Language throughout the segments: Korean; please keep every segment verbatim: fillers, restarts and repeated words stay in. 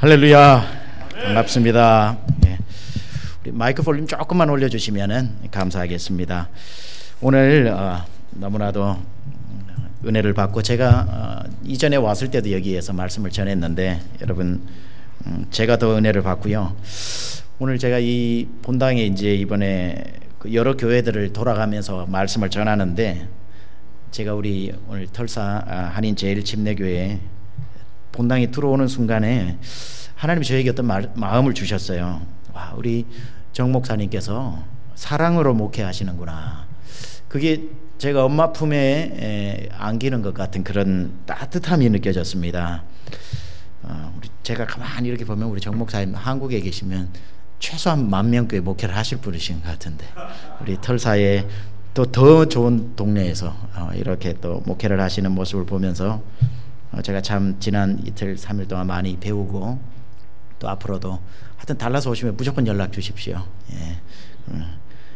할렐루야. 반갑습니다. 네. 우리 마이크 볼륨 조금만 올려주시면 감사하겠습니다. 오늘 어, 너무나도 은혜를 받고 제가 어, 이전에 왔을 때도 여기에서 말씀을 전했는데 여러분 음, 제가 더 은혜를 받고요. 오늘 제가 이 본당에 이제 이번에 그 여러 교회들을 돌아가면서 말씀을 전하는데 제가 우리 오늘 털사 한인 제일 침례교회 본당에 들어오는 순간에 하나님이 저에게 어떤 말, 마음을 주셨어요. 와, 우리 정 목사님께서 사랑으로 목회하시는구나. 그게 제가 엄마 품에 에, 안기는 것 같은 그런 따뜻함이 느껴졌습니다. 어, 우리 제가 가만히 이렇게 보면 우리 정 목사님 한국에 계시면 최소한 만 명교회 목회를 하실 분이신 것 같은데 우리 털사에 또 더 좋은 동네에서 어, 이렇게 또 목회를 하시는 모습을 보면서 어, 제가 참 지난 이틀 삼일 동안 많이 배우고 또 앞으로도 하여튼 달라서 오시면 무조건 연락 주십시오. 예. 음.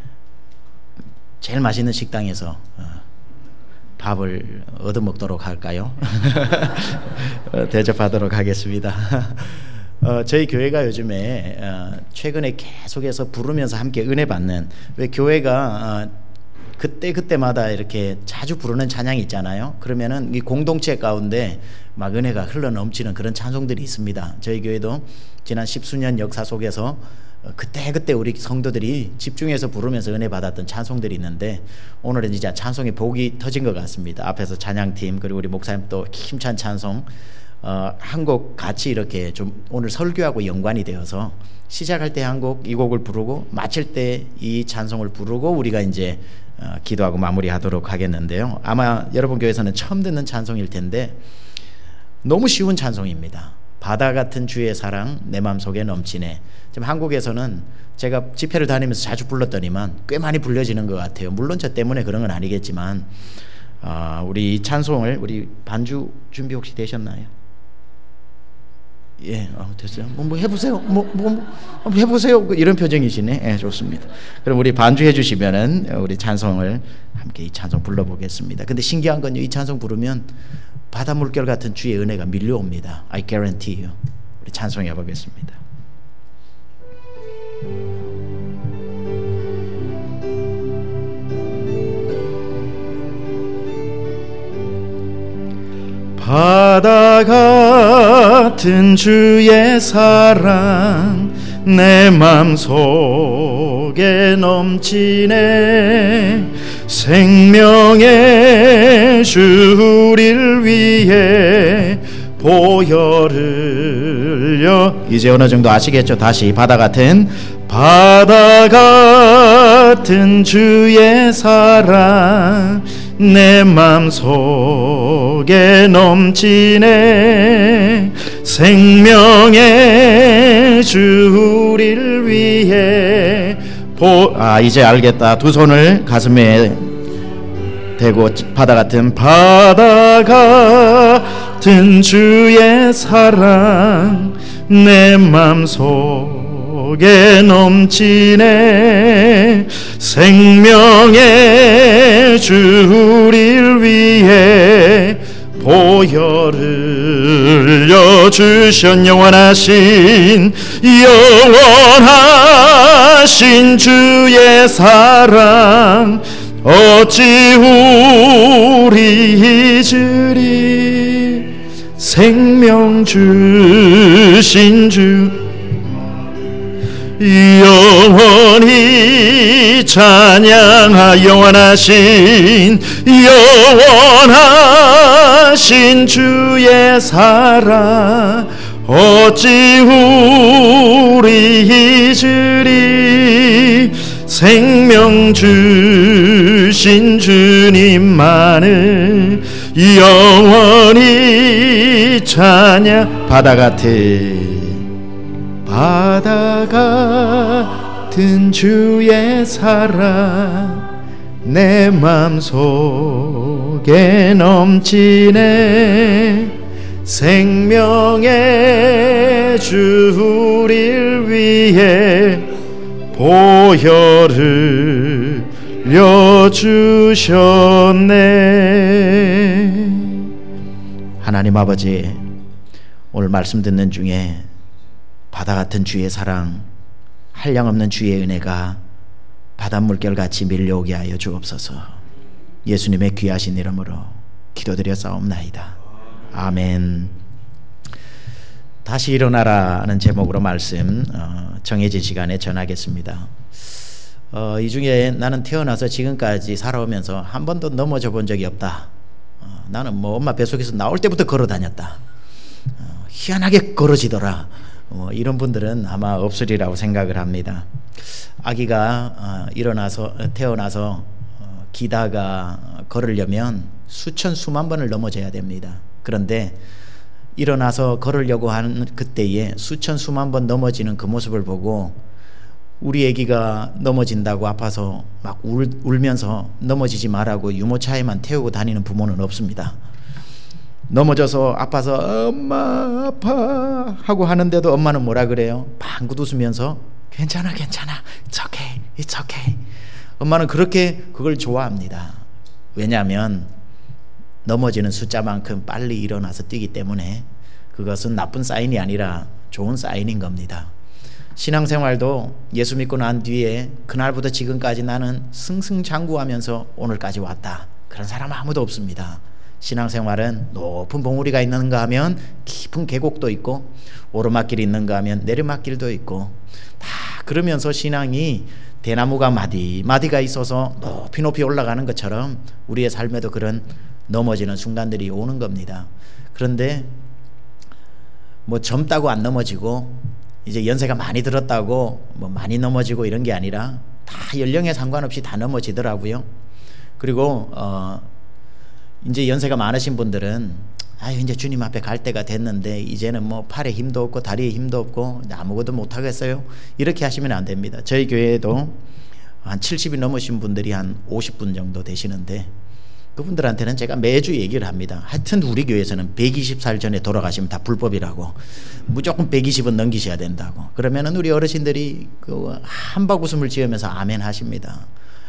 제일 맛있는 식당에서 어, 밥을 얻어먹도록 할까요? 어, 대접하도록 하겠습니다. 어, 저희 교회가 요즘에 어, 최근에 계속해서 부르면서 함께 은혜 받는, 왜 교회가 어, 그때 그때마다 이렇게 자주 부르는 찬양이 있잖아요. 그러면은 이 공동체 가운데 막 은혜가 흘러 넘치는 그런 찬송들이 있습니다. 저희 교회도 지난 십수년 역사 속에서 그때 그때 우리 성도들이 집중해서 부르면서 은혜 받았던 찬송들이 있는데 오늘은 진짜 찬송의 복이 터진 것 같습니다. 앞에서 찬양팀 그리고 우리 목사님 또 힘찬 찬송 어, 한 곡 같이 이렇게 좀 오늘 설교하고 연관이 되어서 시작할 때 한 곡 이 곡을 부르고 마칠 때 이 찬송을 부르고 우리가 이제 어, 기도하고 마무리하도록 하겠는데요. 아마 여러분 교회에서는 처음 듣는 찬송일 텐데 너무 쉬운 찬송입니다. 바다 같은 주의 사랑 내 맘속에 넘치네. 지금 한국에서는 제가 집회를 다니면서 자주 불렀더니만 꽤 많이 불려지는 것 같아요. 물론 저 때문에 그런 건 아니겠지만 어, 우리 이 찬송을 우리 반주 준비 혹시 되셨나요? 예, 어, 됐어요. 뭐, 뭐 해보세요. 뭐, 뭐, 뭐 해보세요. 이런 표정이시네. 예, 좋습니다. 그럼 우리 반주해 주시면은 우리 찬송을 함께 이 찬송 불러보겠습니다. 근데 신기한 건요, 이 찬송 부르면 바다 물결 같은 주의 은혜가 밀려옵니다. I guarantee you. 우리 찬송해 보겠습니다. 바다 같은 주의 사랑 내 맘속에 넘치네. 생명의 주 우릴 위해 보혈을 흘려. 이제 어느 정도 아시겠죠? 다시 바다 같은 바다 같은 주의 사랑 내 맘속에 넘치네. 생명의 주 우릴 위해 보... 아 이제 알겠다. 두 손을 가슴에 대고 바다 같은 바다 같은 주의 사랑 내 맘속에 넘치네. 생명의 주 우릴 위해 보혈을 흘려주신 영원하신 영원하신 주의 사랑 어찌 우리 잊으리. 생명 주신 주 영원히 찬양하. 영원하신 영원하신 주의 사랑 어찌 우리 잊으리. 생명 주신 주님만을 영원히 찬양. 바다 같은 바다 같은 주의 사랑 내 맘속에 넘치네. 생명의 주 우릴 위해 보혈을 흘려주셨네. 하나님 아버지, 오늘 말씀 듣는 중에 바다 같은 주의 사랑, 한량없는 주의 은혜가 바닷물결같이 밀려오게 하여 주옵소서. 예수님의 귀하신 이름으로 기도드려 싸움나이다. 아멘. 다시 일어나라는 제목으로 말씀 어, 정해진 시간에 전하겠습니다. 어, 이 중에 나는 태어나서 지금까지 살아오면서 한 번도 넘어져 본 적이 없다. 어, 나는 뭐 엄마 뱃속에서 나올 때부터 걸어 다녔다. 어, 희한하게 걸어지더라. 어, 이런 분들은 아마 없으리라고 생각을 합니다. 아기가 어, 일어나서 태어나서 어, 기다가 걸으려면 수천 수만 번을 넘어져야 됩니다. 그런데 일어나서 걸으려고 하는 그때에 수천 수만 번 넘어지는 그 모습을 보고 우리 아기가 넘어진다고 아파서 막 울, 울면서 넘어지지 말라고 유모차에만 태우고 다니는 부모는 없습니다. 넘어져서 아파서 엄마 아파 하고 하는데도 엄마는 뭐라 그래요? 방긋 웃으면서 괜찮아 괜찮아 It's okay It's okay. 엄마는 그렇게 그걸 좋아합니다. 왜냐하면 넘어지는 숫자만큼 빨리 일어나서 뛰기 때문에 그것은 나쁜 사인이 아니라 좋은 사인인 겁니다. 신앙생활도 예수 믿고 난 뒤에 그날부터 지금까지 나는 승승장구하면서 오늘까지 왔다, 그런 사람 아무도 없습니다. 신앙생활은 높은 봉우리가 있는가 하면 깊은 계곡도 있고 오르막길이 있는가 하면 내리막길도 있고 다 그러면서 신앙이 대나무가 마디 마디가 있어서 높이 높이 올라가는 것처럼 우리의 삶에도 그런 넘어지는 순간들이 오는 겁니다. 그런데 뭐 젊다고 안 넘어지고 이제 연세가 많이 들었다고 뭐 많이 넘어지고 이런 게 아니라 다 연령에 상관없이 다 넘어지더라고요. 그리고 어 이제 연세가 많으신 분들은 아유 이제 주님 앞에 갈 때가 됐는데 이제는 뭐 팔에 힘도 없고 다리에 힘도 없고 아무것도 못 하겠어요, 이렇게 하시면 안 됩니다. 저희 교회에도 한 칠십이 넘으신 분들이 한 오십 분 정도 되시는데 그분들한테는 제가 매주 얘기를 합니다. 하여튼 우리 교회에서는 백이십 살 전에 돌아가시면 다 불법이라고, 무조건 백이십은 넘기셔야 된다고. 그러면은 우리 어르신들이 그 한박 웃음을 지으면서 아멘 하십니다.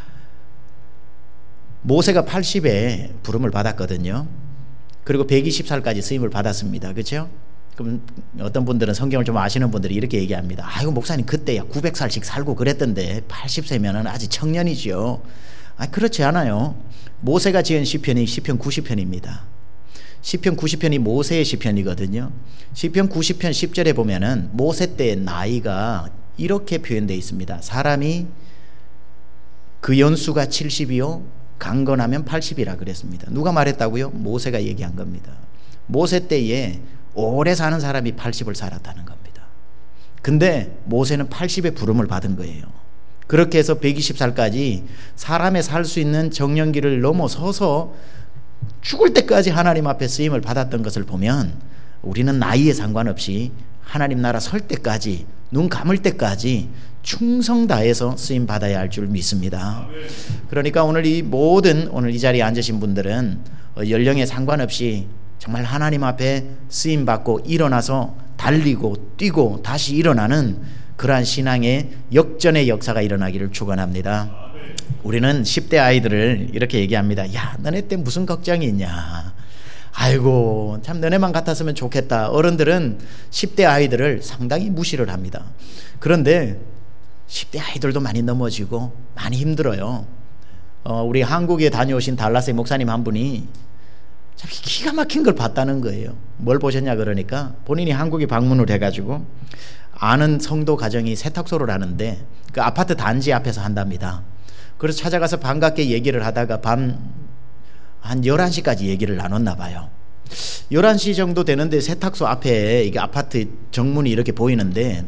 모세가 팔십에 부름을 받았거든요. 그리고 백이십 살까지 쓰임을 받았습니다. 그렇죠? 그럼 어떤 분들은 성경을 좀 아시는 분들이 이렇게 얘기합니다. 아이고 목사님 그때야 구백 살씩 살고 그랬던데 팔십 세면은 아직 청년이죠. 아, 그렇지 않아요. 모세가 지은 시편이 시편 구십 편입니다. 시편 구십 편이 모세의 시편이거든요. 시편 구십 편 십 절에 보면은 모세 때의 나이가 이렇게 표현되어 있습니다. 사람이 그 연수가 칠십이요 강건하면 팔십이라 그랬습니다. 누가 말했다고요? 모세가 얘기한 겁니다. 모세 때에 오래 사는 사람이 팔십을 살았다는 겁니다. 근데 모세는 팔십의 부름을 받은 거예요. 그렇게 해서 백이십 살까지 사람의 살 수 있는 정년기를 넘어서서 죽을 때까지 하나님 앞에 쓰임을 받았던 것을 보면 우리는 나이에 상관없이 하나님 나라 설 때까지, 눈 감을 때까지 충성 다해서 쓰임 받아야 할 줄 믿습니다. 그러니까 오늘 이 모든 오늘 이 자리에 앉으신 분들은 연령에 상관없이 정말 하나님 앞에 쓰임 받고 일어나서 달리고 뛰고 다시 일어나는 그러한 신앙의 역전의 역사가 일어나기를 축원합니다. 우리는 십 대 아이들을 이렇게 얘기합니다. 야, 너네 때 무슨 걱정이 있냐. 아이고 참 너네만 같았으면 좋겠다. 어른들은 십 대 아이들을 상당히 무시를 합니다. 그런데 십 대 아이들도 많이 넘어지고 많이 힘들어요. 어, 우리 한국에 다녀오신 달라스의 목사님 한 분이 참 기가 막힌 걸 봤다는 거예요. 뭘 보셨냐 그러니까 본인이 한국에 방문을 해가지고 아는 성도 가정이 세탁소를 하는데 그 아파트 단지 앞에서 한답니다. 그래서 찾아가서 반갑게 얘기를 하다가 밤 한 열한 시까지 얘기를 나눴나 봐요. 열한 시 정도 되는데 세탁소 앞에 이게 아파트 정문이 이렇게 보이는데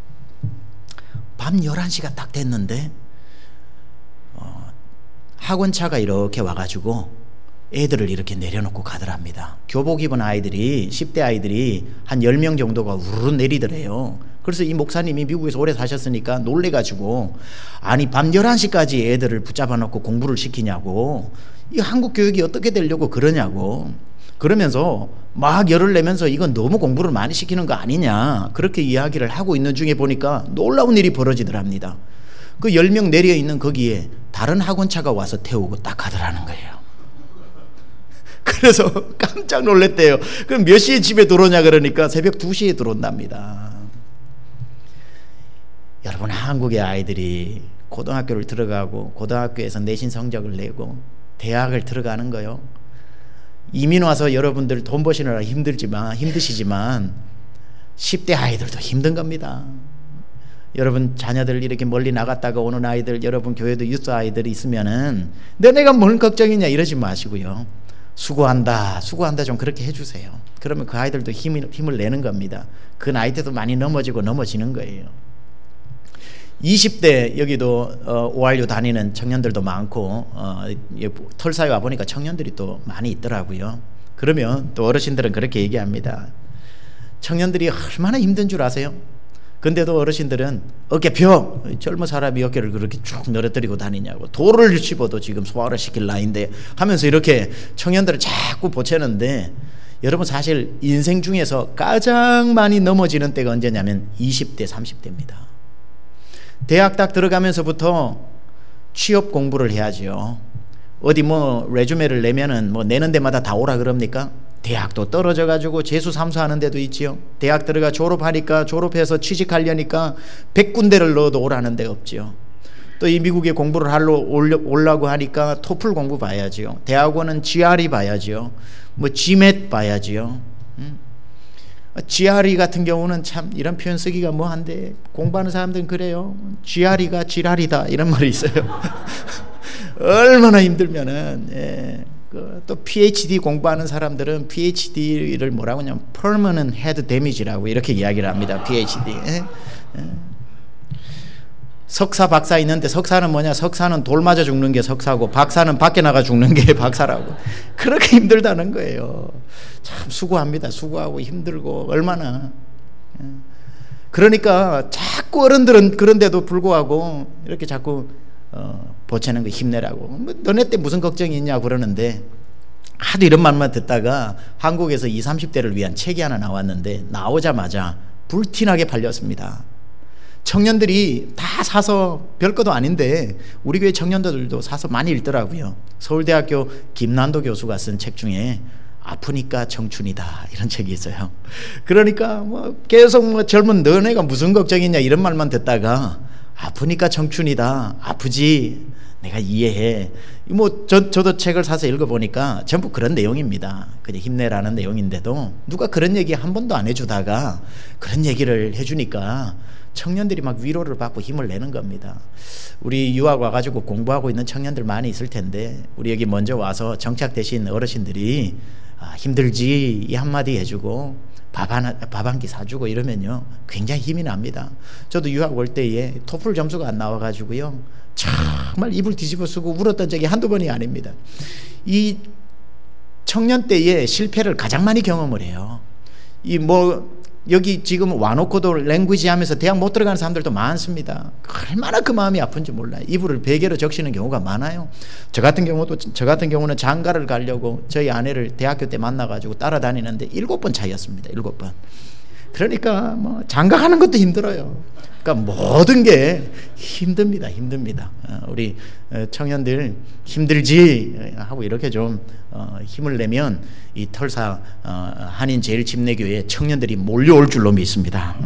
밤 열한 시가 딱 됐는데 어, 학원차가 이렇게 와가지고 애들을 이렇게 내려놓고 가더랍니다. 교복 입은 아이들이 십 대 아이들이 한 열 명 정도가 우르르 내리더래요. 그래서 이 목사님이 미국에서 오래 사셨으니까 놀래가지고 아니 밤 열한 시까지 애들을 붙잡아 놓고 공부를 시키냐고, 이 한국 교육이 어떻게 되려고 그러냐고, 그러면서 막 열을 내면서 이건 너무 공부를 많이 시키는 거 아니냐, 그렇게 이야기를 하고 있는 중에 보니까 놀라운 일이 벌어지더랍니다. 그 열 명 내려 있는 거기에 다른 학원차가 와서 태우고 딱 가더라는 거예요. 그래서 깜짝 놀랐대요. 그럼 몇 시에 집에 들어오냐 그러니까 새벽 두 시에 들어온답니다. 여러분, 한국의 아이들이 고등학교를 들어가고 고등학교에서 내신 성적을 내고 대학을 들어가는 거요. 이민 와서 여러분들 돈 버시느라 힘들지만 힘드시지만 십 대 아이들도 힘든 겁니다. 여러분 자녀들 이렇게 멀리 나갔다가 오는 아이들, 여러분 교회도 유스 아이들이 있으면은 너네가 뭘 걱정이냐 이러지 마시고요. 수고한다 수고한다 좀 그렇게 해주세요. 그러면 그 아이들도 힘을, 힘을 내는 겁니다. 그 나이 때도 많이 넘어지고 넘어지는 거예요. 이십 대 여기도 어, 오알유 다니는 청년들도 많고 어, 털사에 와보니까 청년들이 또 많이 있더라고요. 그러면 또 어르신들은 그렇게 얘기합니다. 청년들이 얼마나 힘든 줄 아세요? 근데도 어르신들은 어깨 펴! 젊은 사람이 어깨를 그렇게 쭉 늘어뜨리고 다니냐고. 돌을 씹어도 지금 소화를 시킬 나이인데 하면서 이렇게 청년들을 자꾸 보채는데, 여러분 사실 인생 중에서 가장 많이 넘어지는 때가 언제냐면 이십 대 삼십 대입니다 대학 딱 들어가면서부터 취업 공부를 해야죠. 어디 뭐 레주메를 내면은 뭐 내는 데마다 다 오라 그럽니까? 대학도 떨어져 가지고 재수 삼수하는 데도 있지요. 대학 들어가 졸업하니까, 졸업해서 취직하려니까 백 군데를 넣어도 오라는 데 없지요. 또 이 미국에 공부를 하러 올라고 하니까 토플 공부 봐야지요. 대학원은 지알이 봐야지요. 뭐 지맷 봐야지요. 음. 지알이 같은 경우는 참 이런 표현 쓰기가 뭐한데, 공부하는 사람들은 그래요. 지알이가 지랄이다 이런 말이 있어요. 얼마나 힘들면은 예. 그 또 피에이치디 공부하는 사람들은 피에이치디를 뭐라고 하냐면 permanent head damage라고 이렇게 이야기를 합니다. 피에이치디. 예? 예. 석사 박사 있는데 석사는 뭐냐? 석사는 돌 맞아 죽는 게 석사고 박사는 밖에 나가 죽는 게 박사라고. 그렇게 힘들다는 거예요. 참 수고합니다. 수고하고 힘들고 얼마나. 예. 그러니까 자꾸 어른들은 그런데도 불구하고 이렇게 자꾸 어, 보채는 거 힘내라고. 뭐, 너네 때 무슨 걱정이 있냐 그러는데, 하도 이런 말만 듣다가 한국에서 이십, 삼십 대를 위한 책이 하나 나왔는데 나오자마자 불티나게 팔렸습니다. 청년들이 다 사서 별것도 아닌데 우리 교회 청년들도 사서 많이 읽더라고요. 서울대학교 김난도 교수가 쓴 책 중에 아프니까 청춘이다 이런 책이 있어요. 그러니까 뭐 계속 뭐 젊은 너네가 무슨 걱정이냐 이런 말만 듣다가 아프니까 청춘이다. 아프지. 내가 이해해. 뭐 저, 저도 책을 사서 읽어보니까 전부 그런 내용입니다. 그냥 힘내라는 내용인데도 누가 그런 얘기 한 번도 안 해주다가 그런 얘기를 해주니까 청년들이 막 위로를 받고 힘을 내는 겁니다. 우리 유학 와가지고 공부하고 있는 청년들 많이 있을 텐데 우리 여기 먼저 와서 정착되신 어르신들이 아, 힘들지 이 한마디 해주고 밥 한, 밥 한 끼 사주고 이러면요 굉장히 힘이 납니다. 저도 유학 올 때에 토플 점수가 안 나와가지고요 정말 이불 뒤집어 쓰고 울었던 적이 한두 번이 아닙니다. 이 청년 때에 실패를 가장 많이 경험을 해요. 이 뭐 여기 지금 와놓고도 랭귀지 하면서 대학 못 들어가는 사람들도 많습니다. 얼마나 그 마음이 아픈지 몰라요. 이불을 베개로 적시는 경우가 많아요. 저 같은 경우도 저 같은 경우는 장가를 가려고 저희 아내를 대학교 때 만나가지고 따라다니는데 일곱 번 차이였습니다. 일곱 번. 그러니까 뭐 장가 가는 것도 힘들어요. 그러니까 모든 게 힘듭니다. 힘듭니다. 우리 청년들 힘들지 하고 이렇게 좀 힘을 내면 이 털사 한인 제일집례교회 청년들이 몰려올 줄로 믿습니다.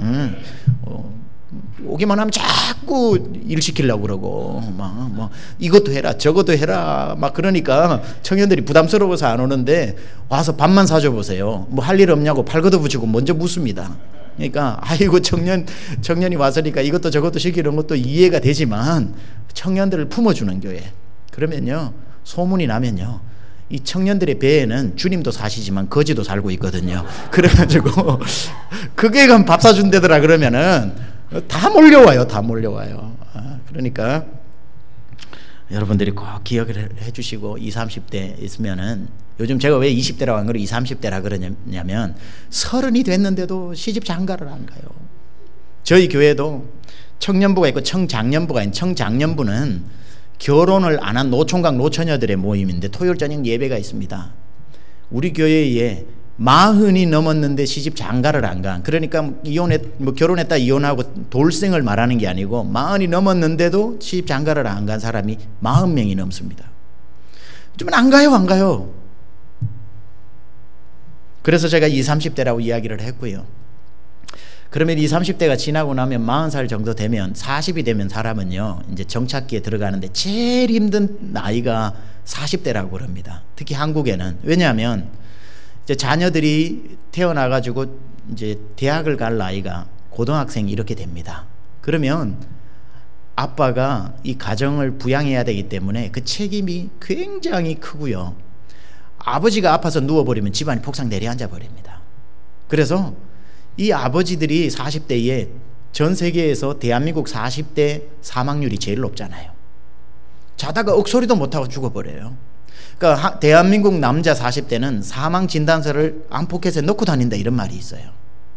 오기만 하면 자꾸 일 시키려고 그러고 막 뭐 이것도 해라 저것도 해라 막 그러니까 청년들이 부담스러워서 안 오는데 와서 밥만 사줘 보세요. 뭐 할 일 없냐고 팔 걷어붙이고 먼저 묻습니다. 그러니까 아이고 청년 청년이 왔으니까 이것도 저것도 시키는 것도 이해가 되지만 청년들을 품어주는 교회 그러면요 소문이 나면요 이 청년들의 배에는 주님도 사시지만 거지도 살고 있거든요. 그래가지고 그게 간 밥 사준다더라 그러면은 다 몰려와요. 다 몰려와요. 그러니까 여러분들이 꼭 기억을 해주시고 이십, 삼십 대 있으면은 요즘 제가 왜 이십 대라고 안 그러고 이십, 삼십 대라 그러냐면 서른이 됐는데도 시집 장가를 안 가요. 저희 교회도 청년부가 있고 청장년부가 있는 청장년부는 결혼을 안 한 노총각 노처녀들의 모임인데 토요일 저녁 예배가 있습니다. 우리 교회에 마흔이 넘었는데 시집 장가를 안 간. 그러니까 이혼했, 뭐 결혼했다 이혼하고 돌생을 말하는 게 아니고 마흔이 넘었는데도 시집 장가를 안 간 사람이 마흔 명이 넘습니다. 좀 안 가요, 안 가요. 그래서 제가 이십, 삼십 대라고 이야기를 했고요. 그러면 이 삼십 대가 지나고 나면 마흔 살 정도 되면, 사십이 되면 사람은요 이제 정착기에 들어가는데 제일 힘든 나이가 사십 대라고 그럽니다. 특히 한국에는. 왜냐하면 이제 자녀들이 태어나 가지고 이제 대학을 갈 나이가 고등학생 이렇게 됩니다. 그러면 아빠가 이 가정을 부양해야 되기 때문에 그 책임이 굉장히 크고요. 아버지가 아파서 누워버리면 집안이 폭삭 내려앉아 버립니다. 그래서 이 아버지들이 사십 대에 전 세계에서 대한민국 사십 대 사망률이 제일 높잖아요. 자다가 억소리도 못하고 죽어버려요. 그러니까 대한민국 남자 사십 대는 사망 진단서를 암포켓에 넣고 다닌다 이런 말이 있어요.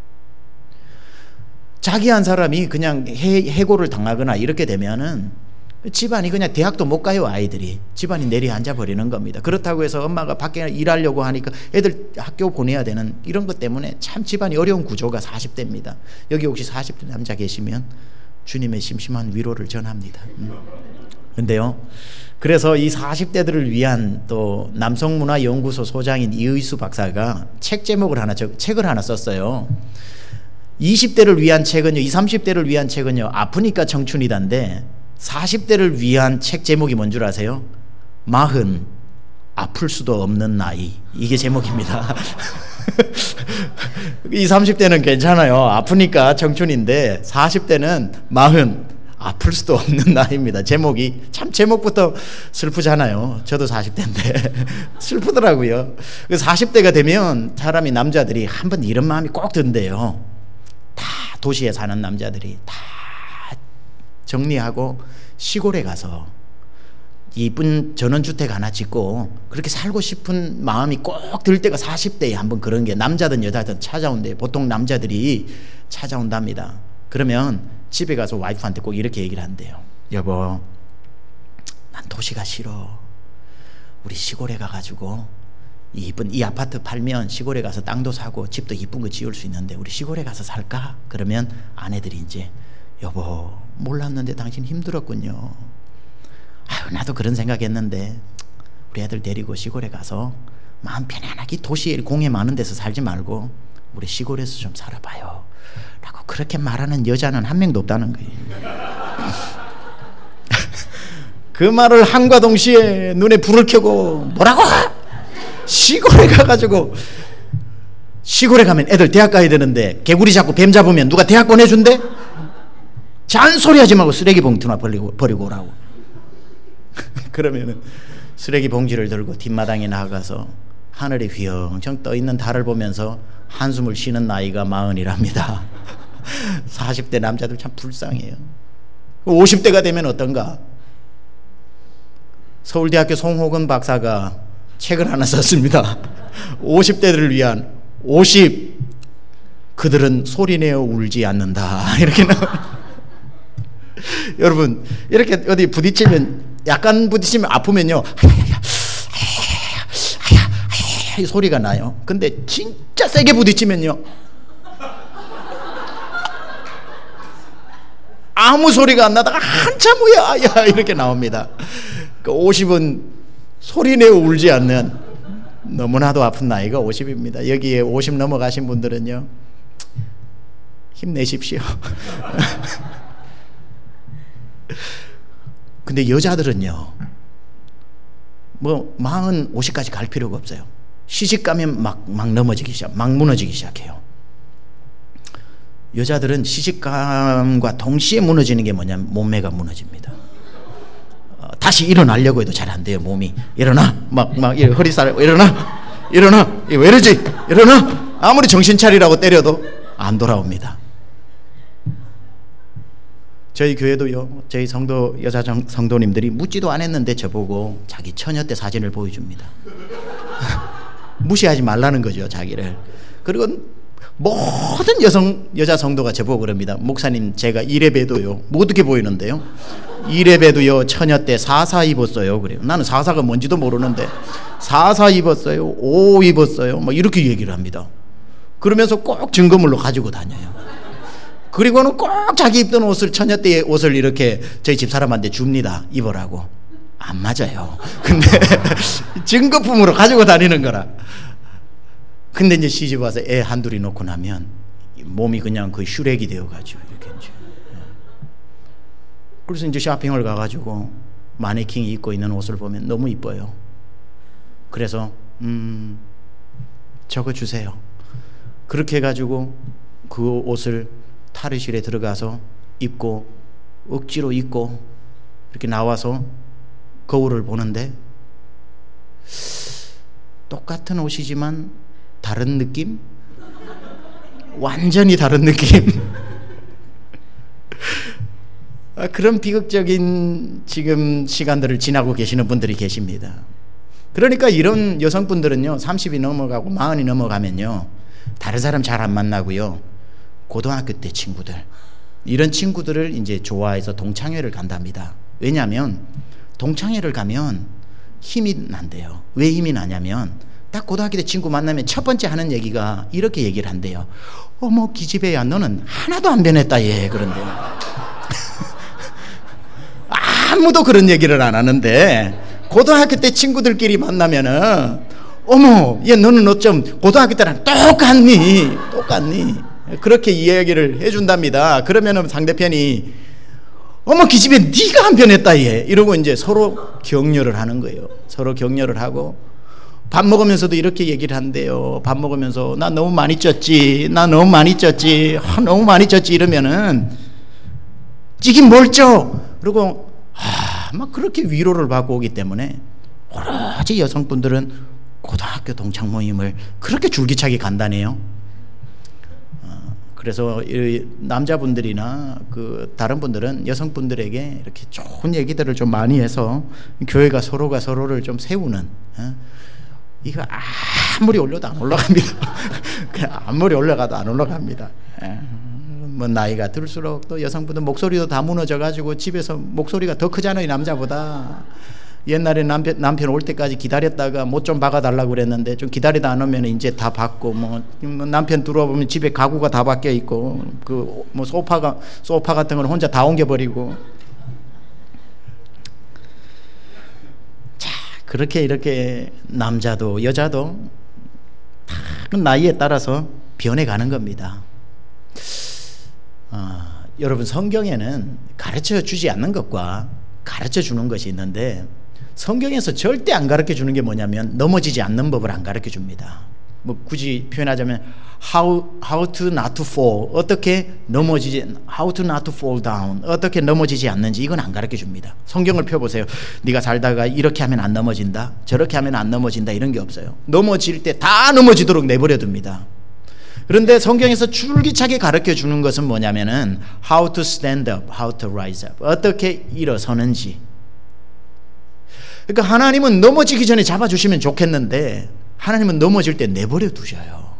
자기 한 사람이 그냥 해, 해고를 당하거나 이렇게 되면은 집안이 그냥 대학도 못 가요. 아이들이 집안이 내려앉아 버리는 겁니다. 그렇다고 해서 엄마가 밖에 일하려고 하니까 애들 학교 보내야 되는 이런 것 때문에 참 집안이 어려운 구조가 사십 대입니다. 여기 혹시 사십 대 남자 계시면 주님의 심심한 위로를 전합니다. 음. 근데요, 그래서 이 사십 대들을 위한 또 남성문화연구소 소장인 이의수 박사가 책 제목을 하나 책을 하나 썼어요. 이십 대를 위한 책은요, 이십, 삼십 대를 위한 책은요, 아프니까 청춘이단데 사십 대를 위한 책 제목이 뭔 줄 아세요? 마흔, 아플 수도 없는 나이. 이게 제목입니다. 이십, 삼십 대는 괜찮아요. 아프니까 청춘인데 사십 대는 마흔, 아플 수도 없는 나이입니다. 제목이 참 제목부터 슬프잖아요. 저도 사십 대인데 슬프더라고요. 사십 대가 되면 사람이 남자들이 한번 이런 마음이 꼭 든대요. 다 도시에 사는 남자들이 다 정리하고 시골에 가서 이쁜 전원주택 하나 짓고 그렇게 살고 싶은 마음이 꼭 들 때가 사십 대에 한번 그런 게 남자든 여자든 찾아온대요. 보통 남자들이 찾아온답니다. 그러면 집에 가서 와이프한테 꼭 이렇게 얘기를 한대요. 여보, 난 도시가 싫어. 우리 시골에 가가지고 이쁜 이 아파트 팔면 시골에 가서 땅도 사고 집도 이쁜 거 지을 수 있는데 우리 시골에 가서 살까? 그러면 아내들이 이제 여보, 몰랐는데 당신 힘들었군요. 아유, 나도 그런 생각했는데 우리 애들 데리고 시골에 가서 마음 편안하게 도시에 공해 많은 데서 살지 말고 우리 시골에서 좀 살아봐요 라고 그렇게 말하는 여자는 한 명도 없다는 거예요. 그 말을 한과 동시에 눈에 불을 켜고 뭐라고? 시골에 가가지고 시골에 가면 애들 대학 가야 되는데 개구리 잡고 뱀 잡으면 누가 대학 보내준대? 잔소리하지 말고 쓰레기 봉투나 버리고, 버리고 오라고. 그러면은 쓰레기 봉지를 들고 뒷마당에 나가서 하늘에 휘영청 떠있는 달을 보면서 한숨을 쉬는 나이가 마흔이랍니다. 사십 대 남자들 참 불쌍해요. 오십 대가 되면 어떤가? 서울대학교 송호근 박사가 책을 하나 썼습니다. 오십 대들을 위한 오십, 그들은 소리내어 울지 않는다. 이렇게 나와요. 여러분, 이렇게 어디 부딪히면, 약간 부딪히면 아프면요, 이 소리가 나요. 근데 진짜 세게 부딪히면요, 아무 소리가 안 나다가 한참 후에 야 이렇게 나옵니다. 오십은 소리내어 울지 않는 너무나도 아픈 나이가 오십입니다. 여기에 오십 넘어가신 분들은요, 힘내십시오. 근데 여자들은요, 뭐 마흔, 오십까지 갈 필요가 없어요. 시집 가면 막, 막 넘어지기 시작, 막 무너지기 시작해요. 여자들은 시집감과 동시에 무너지는 게 뭐냐면 몸매가 무너집니다. 어, 다시 일어나려고 해도 잘 안 돼요. 몸이 일어나, 막, 막 허리살 일어나, 일어나, 왜 이러지? 일어나. 아무리 정신 차리라고 때려도 안 돌아옵니다. 저희 교회도요, 저희 성도 여자 정, 성도님들이 묻지도 않았는데 저보고 자기 처녀 때 사진을 보여줍니다. 무시하지 말라는 거죠, 자기를. 그리고 모든 여성 여자 성도가 저보고 그럽니다. 목사님, 제가 이래봬도요, 뭐 어떻게 보이는데요? 이래봬도요 처녀 때 사사 입었어요. 그래요. 나는 사사가 뭔지도 모르는데 사사 입었어요, 오 입었어요, 뭐 이렇게 얘기를 합니다. 그러면서 꼭 증거물로 가지고 다녀요. 그리고는 꼭 자기 입던 옷을, 처녀 때의 옷을 이렇게 저희 집사람한테 줍니다. 입으라고. 안 맞아요. 근데 증거품으로 가지고 다니는 거라. 근데 이제 시집 와서 애 한둘이 놓고 나면 몸이 그냥 거의 슈렉이 되어가지고 이렇게 이제. 그래서 이제 쇼핑을 가가지고 마네킹이 입고 있는 옷을 보면 너무 이뻐요. 그래서 음 저거 주세요. 그렇게 해가지고 그 옷을 탈의실에 들어가서 입고 억지로 입고 이렇게 나와서 거울을 보는데 똑같은 옷이지만 다른 느낌? 완전히 다른 느낌. 그런 비극적인 지금 시간들을 지나고 계시는 분들이 계십니다. 그러니까 이런 여성분들은요, 삼십이 넘어가고 마흔이 넘어가면요, 다른 사람 잘 안 만나고요, 고등학교 때 친구들, 이런 친구들을 이제 좋아해서 동창회를 간답니다. 왜냐하면 동창회를 가면 힘이 난대요. 왜 힘이 나냐면 딱 고등학교 때 친구 만나면 첫 번째 하는 얘기가 이렇게 얘기를 한대요. 어머 기집애야, 너는 하나도 안 변했다 얘. 그런데요. 아무도 그런 얘기를 안 하는데 고등학교 때 친구들끼리 만나면은 어머 얘 너는 어쩜 고등학교 때랑 똑같니 똑같니 그렇게 이야기를 해준답니다. 그러면은 상대편이 어머 기집애 네가 안 변했다 얘 이러고 이제 서로 격려를 하는 거예요. 서로 격려를 하고 밥 먹으면서도 이렇게 얘기를 한대요. 밥 먹으면서 나 너무 많이 쪘지 나 너무 많이 쪘지 아, 너무 많이 쪘지 이러면은 찌긴 뭘 쪄 그리고 아, 막 그렇게 위로를 받고 오기 때문에 오로지 여성분들은 고등학교 동창 모임을 그렇게 줄기차게 간다네요. 어, 그래서 이 남자분들이나 그 다른 분들은 여성분들에게 이렇게 좋은 얘기들을 좀 많이 해서 교회가 서로가 서로를 좀 세우는. 어? 이거 아무리 올려도 안 올라갑니다. 아무리 올라가도 안 올라갑니다. 예. 뭐 나이가 들수록 또 여성분들 목소리도 다 무너져가지고 집에서 목소리가 더 크잖아요 남자보다. 옛날에 남편 남편 올 때까지 기다렸다가 못 좀 박아달라고 그랬는데 좀 기다리다 안 오면 이제 다 받고 뭐 남편 들어와 보면 집에 가구가 다 바뀌어 있고 그 뭐 소파가 소파 같은 걸 혼자 다 옮겨버리고. 자 그렇게 이렇게 남자도 여자도 다 나이에 따라서 변해가는 겁니다. 어, 여러분 성경에는 가르쳐 주지 않는 것과 가르쳐 주는 것이 있는데 성경에서 절대 안 가르쳐 주는 게 뭐냐면 넘어지지 않는 법을 안 가르쳐 줍니다. 뭐 굳이 표현하자면 how, how to not to fall 어떻게 넘어지지 how to not to fall down 어떻게 넘어지지 않는지 이건 안 가르쳐 줍니다. 성경을 펴보세요. 네가 살다가 이렇게 하면 안 넘어진다 저렇게 하면 안 넘어진다 이런 게 없어요. 넘어질 때 다 넘어지도록 내버려 둡니다. 그런데 성경에서 줄기차게 가르쳐 주는 것은 뭐냐면은 how to stand up, how to rise up 어떻게 일어서는지. 그러니까 하나님은 넘어지기 전에 잡아주시면 좋겠는데 하나님은 넘어질 때 내버려 두셔요.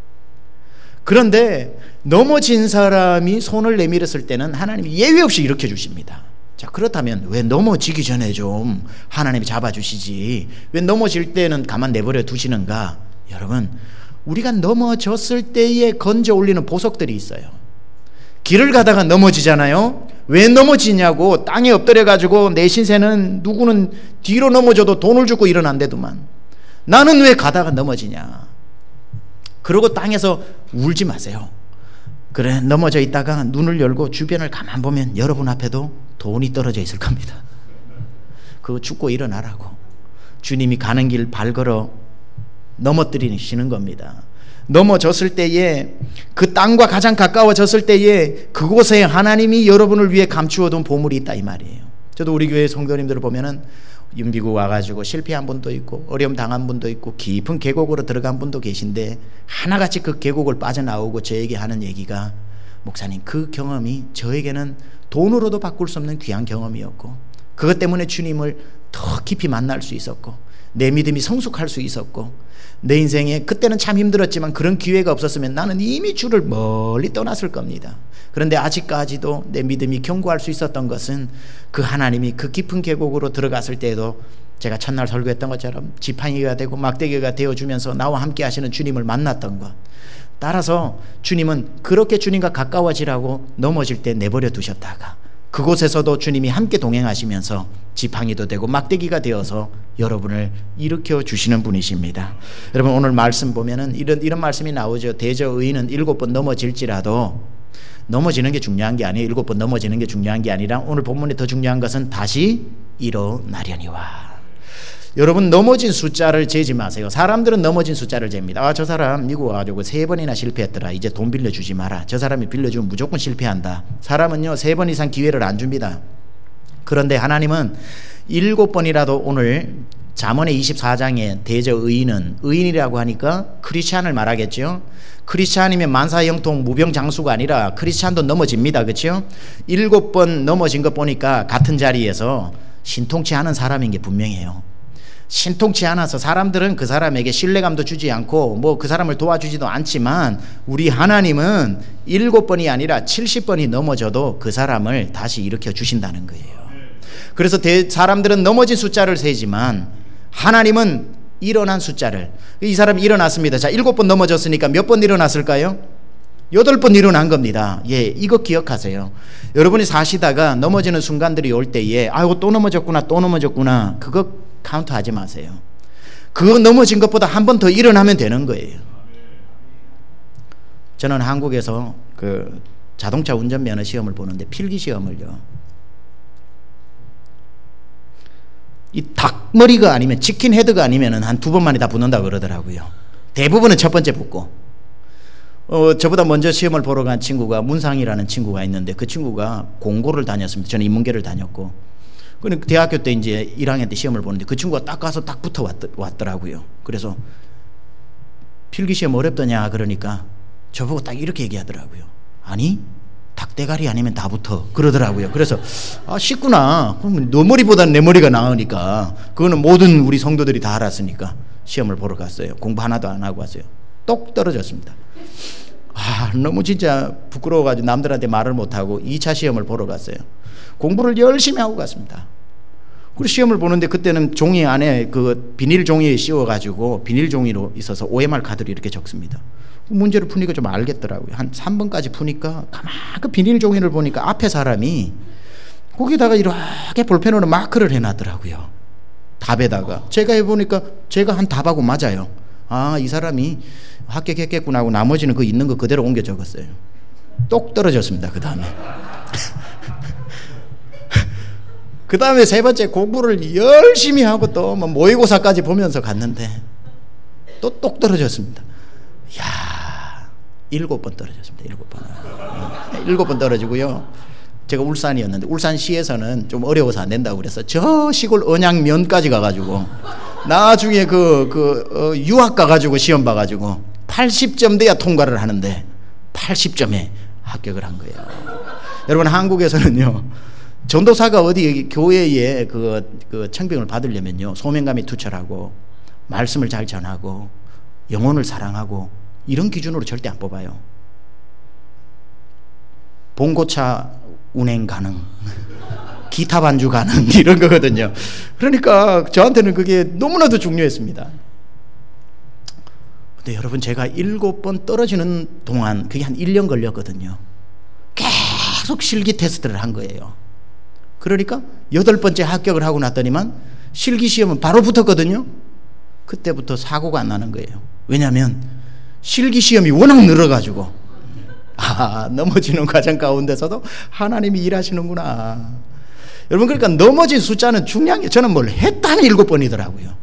그런데 넘어진 사람이 손을 내밀었을 때는 하나님이 예외 없이 일으켜 주십니다. 자 그렇다면 왜 넘어지기 전에 좀 하나님이 잡아주시지 왜 넘어질 때는 가만 내버려 두시는가. 여러분 우리가 넘어졌을 때에 건져 올리는 보석들이 있어요. 길을 가다가 넘어지잖아요. 왜 넘어지냐고 땅에 엎드려 가지고 내 신세는 누구는 뒤로 넘어져도 돈을 주고 일어난대도만 나는 왜 가다가 넘어지냐. 그러고 땅에서 울지 마세요. 그래 넘어져 있다가 눈을 열고 주변을 가만 보면 여러분 앞에도 돈이 떨어져 있을 겁니다. 그거 죽고 일어나라고. 주님이 가는 길 발걸어 넘어뜨리시는 겁니다. 넘어졌을 때에 그 땅과 가장 가까워졌을 때에 그곳에 하나님이 여러분을 위해 감추어둔 보물이 있다 이 말이에요. 저도 우리 교회 성도님들을 보면은 윤비국 와가지고 실패한 분도 있고 어려움 당한 분도 있고 깊은 계곡으로 들어간 분도 계신데 하나같이 그 계곡을 빠져나오고 저에게 하는 얘기가 목사님 그 경험이 저에게는 돈으로도 바꿀 수 없는 귀한 경험이었고 그것 때문에 주님을 더 깊이 만날 수 있었고 내 믿음이 성숙할 수 있었고 내 인생에 그때는 참 힘들었지만 그런 기회가 없었으면 나는 이미 주를 멀리 떠났을 겁니다. 그런데 아직까지도 내 믿음이 견고할 수 있었던 것은 그 하나님이 그 깊은 계곡으로 들어갔을 때에도 제가 첫날 설교했던 것처럼 지팡이가 되고 막대기가 되어주면서 나와 함께 하시는 주님을 만났던 것. 따라서 주님은 그렇게 주님과 가까워지라고 넘어질 때 내버려 두셨다가 그곳에서도 주님이 함께 동행하시면서 지팡이도 되고 막대기가 되어서 여러분을 일으켜 주시는 분이십니다. 여러분 오늘 말씀 보면은 이런 이런 말씀이 나오죠. 대저 의인은 일곱 번 넘어질지라도, 넘어지는 게 중요한 게 아니에요. 일곱 번 넘어지는 게 중요한 게 아니라 오늘 본문에 더 중요한 것은 다시 일어나려니와. 여러분 넘어진 숫자를 재지 마세요. 사람들은 넘어진 숫자를 잽니다. 아, 저 사람 미국 와가지고 세 번이나 실패했더라. 이제 돈 빌려주지 마라. 저 사람이 빌려주면 무조건 실패한다. 사람은요 세 번 이상 기회를 안 줍니다. 그런데 하나님은 일곱 번이라도 오늘 잠언의 이십사 장에 대저 의인은, 의인이라고 하니까 크리스찬을 말하겠죠. 크리스찬이면 만사형통 무병장수가 아니라 크리스찬도 넘어집니다. 그렇죠? 일곱 번 넘어진 것 보니까 같은 자리에서 신통치 않은 사람인 게 분명해요. 신통치 않아서 사람들은 그 사람에게 신뢰감도 주지 않고 뭐 그 사람을 도와주지도 않지만, 우리 하나님은 일곱 번이 아니라 칠십 번이 넘어져도 그 사람을 다시 일으켜 주신다는 거예요. 그래서 대, 사람들은 넘어진 숫자를 세지만 하나님은 일어난 숫자를, 이 사람이 일어났습니다. 자, 일곱 번 넘어졌으니까 몇 번 일어났을까요? 여덟 번 일어난 겁니다. 예, 이거 기억하세요. 여러분이 사시다가 넘어지는 순간들이 올 때에 아이고 또 넘어졌구나 또 넘어졌구나, 그거 카운트 하지 마세요. 그거 넘어진 것보다 한 번 더 일어나면 되는 거예요. 저는 한국에서 그 자동차 운전면허 시험을 보는데 필기 시험을요, 이 닭머리가 아니면 치킨 헤드가 아니면 한 두 번 만에 다 붙는다고 그러더라고요. 대부분은 첫 번째 붙고, 어, 저보다 먼저 시험을 보러 간 친구가, 문상이라는 친구가 있는데 그 친구가 공고를 다녔습니다. 저는 인문계를 다녔고, 그러니까 대학교 때 이제 일 학년 때 시험을 보는데 그 친구가 딱 가서 딱 붙어 왔더라고요. 그래서 필기시험 어렵더냐 그러니까 저보고 딱 이렇게 얘기하더라고요. 아니 닭대가리 아니면 다 붙어 그러더라고요. 그래서 아 쉽구나. 그럼 너 머리보다는 내 머리가 나으니까, 그거는 모든 우리 성도들이 다 알았으니까 시험을 보러 갔어요. 공부 하나도 안 하고 왔어요. 똑 떨어졌습니다. 아 너무 진짜 부끄러워가지고 남들한테 말을 못하고 이 차 시험을 보러 갔어요. 공부를 열심히 하고 갔습니다. 그리고 시험을 보는데 그때는 종이 안에 그 비닐 종이에 씌워가지고 비닐 종이로 있어서 오엠알 카드를 이렇게 적습니다. 문제를 푸니까 좀 알겠더라고요. 한 삼 번까지 푸니까 가만 그 비닐 종이를 보니까 앞에 사람이 거기다가 이렇게 볼펜으로 마크를 해놨더라고요. 답에다가. 제가 해보니까 제가 한 답하고 맞아요. 아, 이 사람이 합격했겠구나 하고 나머지는 그 있는 거 그대로 옮겨 적었어요. 똑 떨어졌습니다. 그 다음에. 그 다음에 세 번째 공부를 열심히 하고 또 뭐 모의고사까지 보면서 갔는데 또 똑 떨어졌습니다. 이야, 일곱 번 떨어졌습니다. 일곱 번. 일곱 번 떨어지고요. 제가 울산이었는데 울산시에서는 좀 어려워서 안 된다고 그래서 저 시골 언양면까지 가가지고 나중에 그, 그, 어, 유학 가가지고 시험 봐가지고 팔십 점 돼야 통과를 하는데 팔십 점에 합격을 한 거예요. 여러분 한국에서는요, 전도사가 어디 교회에 그, 그 청빙을 받으려면요, 소명감이 투철하고 말씀을 잘 전하고 영혼을 사랑하고 이런 기준으로 절대 안 뽑아요. 봉고차 운행 가능, 기타 반주 가능 이런 거거든요. 그러니까 저한테는 그게 너무나도 중요했습니다. 근데 여러분 제가 일곱 번 떨어지는 동안 그게 한 일 년 걸렸거든요. 계속 실기 테스트를 한 거예요. 그러니까 여덟 번째 합격을 하고 났더니만 실기 시험은 바로 붙었거든요. 그때부터 사고가 안 나는 거예요. 왜냐하면 실기 시험이 워낙 늘어가지고, 아, 넘어지는 과정 가운데서도 하나님이 일하시는구나. 여러분, 그러니까 넘어진 숫자는 중요한 게, 저는 뭘 했다는 일곱 번이더라고요.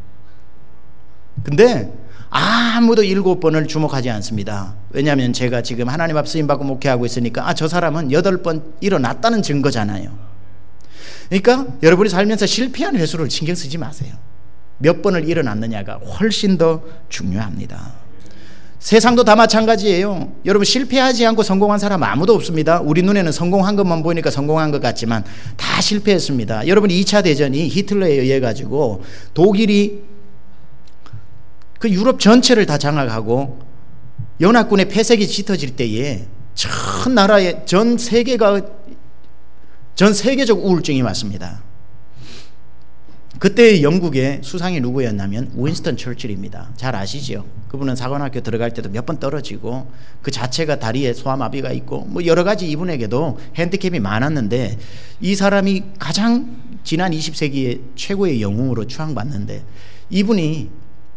근데 아무도 일곱 번을 주목하지 않습니다. 왜냐하면 제가 지금 하나님 앞 쓰임받고 목회하고 있으니까, 아, 저 사람은 여덟 번 일어났다는 증거잖아요. 그러니까 여러분이 살면서 실패한 횟수를 신경 쓰지 마세요. 몇 번을 일어났느냐가 훨씬 더 중요합니다. 세상도 다 마찬가지예요. 여러분 실패하지 않고 성공한 사람 아무도 없습니다. 우리 눈에는 성공한 것만 보이니까 성공한 것 같지만 다 실패했습니다. 여러분 이 차 대전이 히틀러에 의해 가지고 독일이 그 유럽 전체를 다 장악하고 연합군의 폐색이 짙어질 때에 전 나라에 전 세계가 전 세계적 우울증이 왔습니다. 그때 영국의 수상이 누구였냐면 윈스턴 처칠입니다. 잘 아시죠? 그분은 사관학교 들어갈 때도 몇 번 떨어지고 그 자체가 다리에 소아마비가 있고 뭐 여러 가지 이분에게도 핸디캡이 많았는데 이 사람이 가장 지난 이십 세기의 최고의 영웅으로 추앙받는데 이분이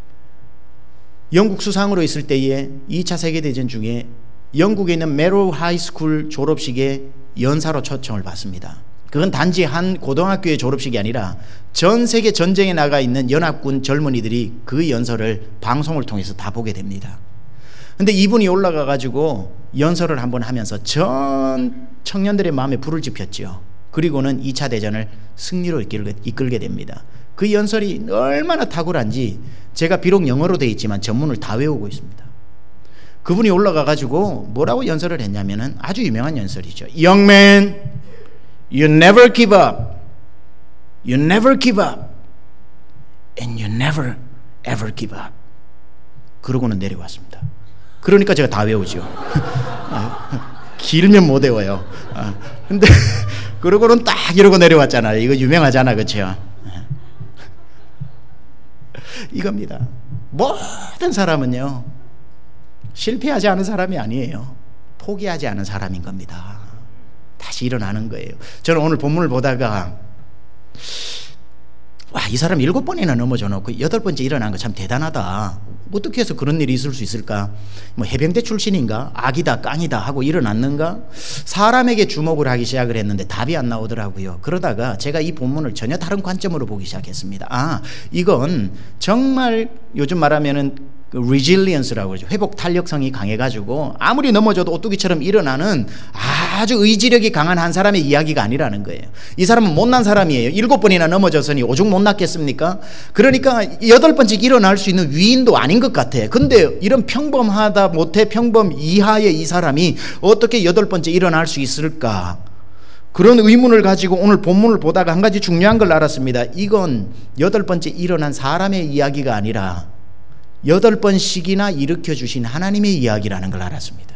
영국 수상으로 있을 때에 이 차 세계대전 중에 영국에 있는 메로 하이스쿨 졸업식에 연사로 초청을 받습니다. 그건 단지 한 고등학교의 졸업식이 아니라 전 세계 전쟁에 나가 있는 연합군 젊은이들이 그 연설을 방송을 통해서 다 보게 됩니다. 근데 이분이 올라가 가지고 연설을 한번 하면서 전 청년들의 마음에 불을 지폈죠. 그리고는 이 차 대전을 승리로 이끌게, 이끌게 됩니다. 그 연설이 얼마나 탁월한지 제가 비록 영어로 되어 있지만 전문을 다 외우고 있습니다. 그분이 올라가 가지고 뭐라고 연설을 했냐면은 아주 유명한 연설이죠. Young man, you never give up. You never give up. And you never ever give up. 그러고는 내려왔습니다. 그러니까 제가 다 외우죠. 길면 못 외워요. 근데 그러고는 딱 이러고 내려왔잖아요. 이거 유명하잖아, 그렇죠? 이겁니다. 모든 사람은요 실패하지 않은 사람이 아니에요. 포기하지 않은 사람인 겁니다. 다시 일어나는 거예요. 저는 오늘 본문을 보다가 와, 이 사람 일곱 번이나 넘어져 놓고 여덟 번째 일어난 거 참 대단하다. 어떻게 해서 그런 일이 있을 수 있을까? 뭐 해병대 출신인가? 악이다 깡이다 하고 일어났는가? 사람에게 주목을 하기 시작을 했는데 답이 안 나오더라고요. 그러다가 제가 이 본문을 전혀 다른 관점으로 보기 시작했습니다. 아, 이건 정말 요즘 말하면은 resilience라고 그러죠. 회복 탄력성이 강해가지고 아무리 넘어져도 오뚜기처럼 일어나는 아주 의지력이 강한 한 사람의 이야기가 아니라는 거예요. 이 사람은 못난 사람이에요. 일곱 번이나 넘어졌으니 오죽 못 났겠습니까? 그러니까 여덟 번째 일어날 수 있는 위인도 아닌 것 같아. 근데 이런 평범하다 못해 평범 이하의 이 사람이 어떻게 여덟 번째 일어날 수 있을까? 그런 의문을 가지고 오늘 본문을 보다가 한 가지 중요한 걸 알았습니다. 이건 여덟 번째 일어난 사람의 이야기가 아니라 여덟 번씩이나 일으켜 주신 하나님의 이야기라는 걸 알았습니다.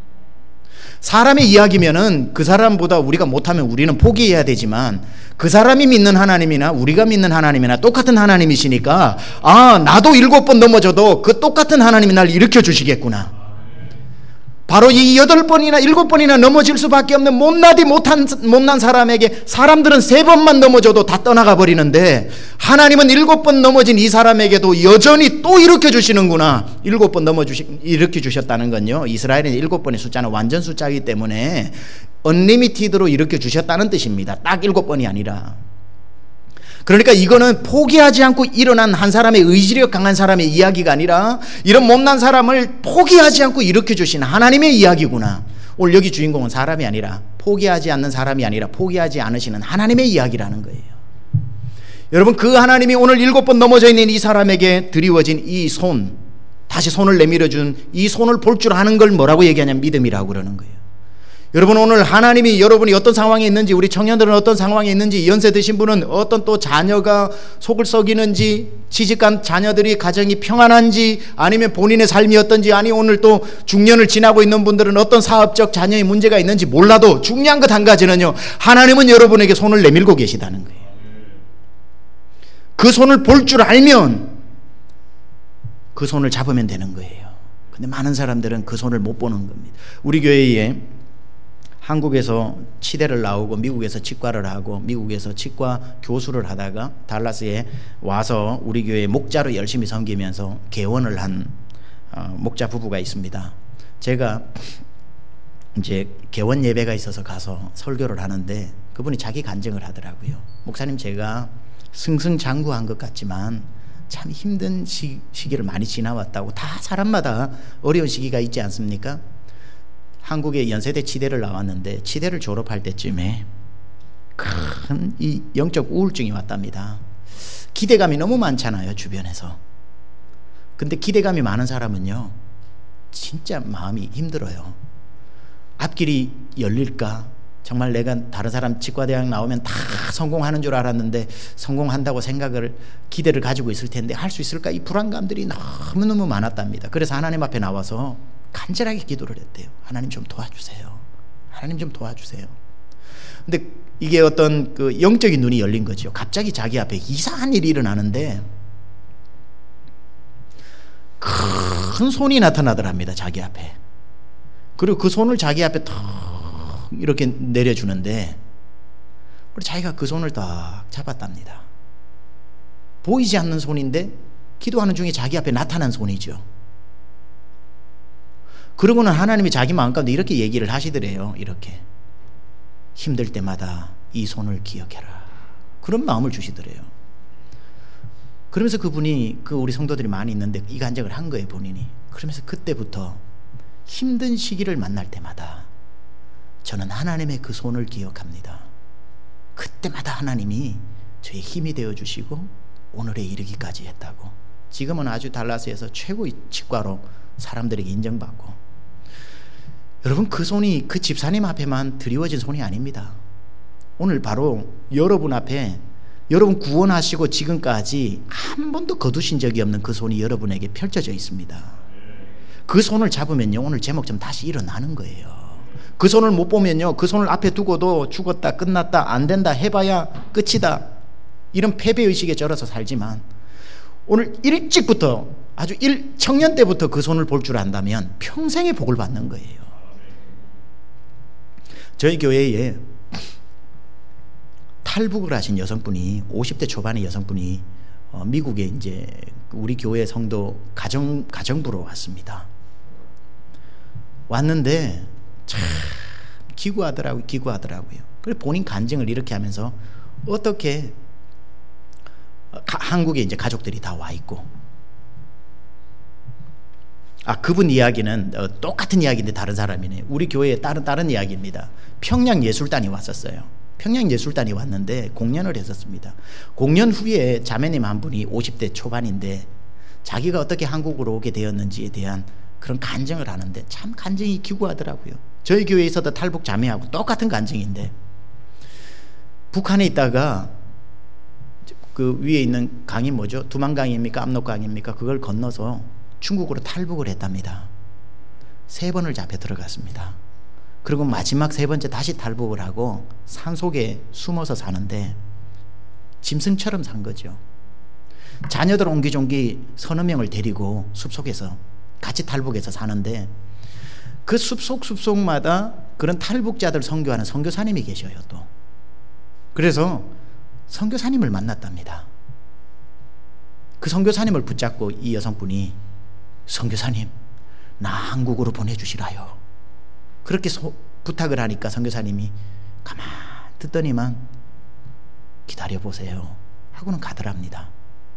사람의 이야기면은 그 사람보다 우리가 못하면 우리는 포기해야 되지만 그 사람이 믿는 하나님이나 우리가 믿는 하나님이나 똑같은 하나님이시니까 아, 나도 일곱 번 넘어져도 그 똑같은 하나님이 날 일으켜 주시겠구나. 바로 이 여덟 번이나 일곱 번이나 넘어질 수밖에 없는 못나디 못한 못난 사람에게 사람들은 세 번만 넘어져도 다 떠나가 버리는데 하나님은 일곱 번 넘어진 이 사람에게도 여전히 또 일으켜 주시는구나. 일곱 번 넘어주시 일으켜 주셨다는 건요. 이스라엘의 일곱 번의 숫자는 완전 숫자이기 때문에 언리미티드로 일으켜 주셨다는 뜻입니다. 딱 일곱 번이 아니라. 그러니까 이거는 포기하지 않고 일어난 한 사람의 의지력 강한 사람의 이야기가 아니라 이런 못난 사람을 포기하지 않고 일으켜 주신 하나님의 이야기구나. 오늘 여기 주인공은 사람이 아니라 포기하지 않는 사람이 아니라 포기하지 않으시는 하나님의 이야기라는 거예요. 여러분, 그 하나님이 오늘 일곱 번 넘어져 있는 이 사람에게 드리워진 이 손, 다시 손을 내밀어준 이 손을 볼 줄 아는 걸 뭐라고 얘기하냐면 믿음이라고 그러는 거예요. 여러분, 오늘 하나님이 여러분이 어떤 상황에 있는지, 우리 청년들은 어떤 상황에 있는지, 연세 드신 분은 어떤 또 자녀가 속을 썩이는지, 시집간 자녀들이 가정이 평안한지, 아니면 본인의 삶이 어떤지, 아니 오늘 또 중년을 지나고 있는 분들은 어떤 사업적 자녀의 문제가 있는지 몰라도 중요한 것 한 가지는요, 하나님은 여러분에게 손을 내밀고 계시다는 거예요. 그 손을 볼 줄 알면 그 손을 잡으면 되는 거예요. 근데 많은 사람들은 그 손을 못 보는 겁니다. 우리 교회에 한국에서 치대를 나오고 미국에서 치과를 하고 미국에서 치과 교수를 하다가 달라스에 와서 우리 교회 목자로 열심히 섬기면서 개원을 한 어, 목자 부부가 있습니다. 제가 이제 개원 예배가 있어서 가서 설교를 하는데 그분이 자기 간증을 하더라고요. 목사님, 제가 승승장구한 것 같지만 참 힘든 시, 시기를 많이 지나왔다고. 다 사람마다 어려운 시기가 있지 않습니까? 한국의 연세대 치대를 나왔는데 치대를 졸업할 때쯤에 큰 이 영적 우울증이 왔답니다. 기대감이 너무 많잖아요, 주변에서. 근데 기대감이 많은 사람은요, 진짜 마음이 힘들어요. 앞길이 열릴까? 정말 내가 다른 사람 치과대학 나오면 다 성공하는 줄 알았는데 성공한다고 생각을, 기대를 가지고 있을 텐데 할 수 있을까? 이 불안감들이 너무너무 많았답니다. 그래서 하나님 앞에 나와서 간절하게 기도를 했대요. 하나님 좀 도와주세요. 하나님 좀 도와주세요. 근데 이게 어떤 그 영적인 눈이 열린 거죠. 갑자기 자기 앞에 이상한 일이 일어나는데 큰 손이 나타나더랍니다, 자기 앞에. 그리고 그 손을 자기 앞에 턱 이렇게 내려주는데 그리고 자기가 그 손을 딱 잡았답니다. 보이지 않는 손인데 기도하는 중에 자기 앞에 나타난 손이죠. 그러고는 하나님이 자기 마음 가운데 이렇게 얘기를 하시더래요. 이렇게 힘들 때마다 이 손을 기억해라. 그런 마음을 주시더래요. 그러면서 그분이, 그 우리 성도들이 많이 있는데 이 간증을 한 거예요, 본인이. 그러면서 그때부터 힘든 시기를 만날 때마다 저는 하나님의 그 손을 기억합니다. 그때마다 하나님이 저의 힘이 되어주시고 오늘에 이르기까지 했다고. 지금은 아주 달라스에서 최고의 치과로 사람들에게 인정받고. 여러분, 그 손이 그 집사님 앞에만 드리워진 손이 아닙니다. 오늘 바로 여러분 앞에, 여러분 구원하시고 지금까지 한 번도 거두신 적이 없는 그 손이 여러분에게 펼쳐져 있습니다. 그 손을 잡으면요, 오늘 제목처럼 다시 일어나는 거예요. 그 손을 못 보면요, 그 손을 앞에 두고도 죽었다, 끝났다, 안 된다, 해봐야 끝이다, 이런 패배의식에 절어서 살지만 오늘 일찍부터, 아주 일, 청년 때부터 그 손을 볼 줄 안다면 평생의 복을 받는 거예요. 저희 교회에 탈북을 하신 여성분이, 오십 대 초반의 여성분이 어, 미국에 이제 우리 교회 성도 가정, 가정부로 왔습니다. 왔는데 참 기구하더라고요. 기구하더라고요. 그래서 본인 간증을 이렇게 하면서 어떻게 가, 한국에 이제 가족들이 다 와 있고, 아 그분 이야기는 어, 똑같은 이야기인데 다른 사람이네. 우리 교회에 다른 다른 이야기입니다. 평양예술단이 왔었어요. 평양예술단이 왔는데 공연을 했었습니다. 공연 후에 자매님 한 분이 오십 대 초반인데 자기가 어떻게 한국으로 오게 되었는지에 대한 그런 간증을 하는데 참 간증이 기구하더라고요. 저희 교회에서도 탈북 자매하고 똑같은 간증인데, 북한에 있다가 그 위에 있는 강이 뭐죠? 두만강입니까? 압록강입니까? 그걸 건너서 중국으로 탈북을 했답니다. 세 번을 잡혀 들어갔습니다. 그리고 마지막 세 번째 다시 탈북을 하고 산속에 숨어서 사는데 짐승처럼 산 거죠. 자녀들 옹기종기 서너 명을 데리고 숲속에서 같이 탈북해서 사는데, 그 숲속 숲속마다 그런 탈북자들 선교하는 선교사님이 계셔요. 또 그래서 선교사님을 만났답니다. 그 선교사님을 붙잡고 이 여성분이, 선교사님 나 한국으로 보내주시라요. 그렇게 소, 부탁을 하니까 선교사님이 가만 듣더니만 기다려보세요 하고는 가더랍니다.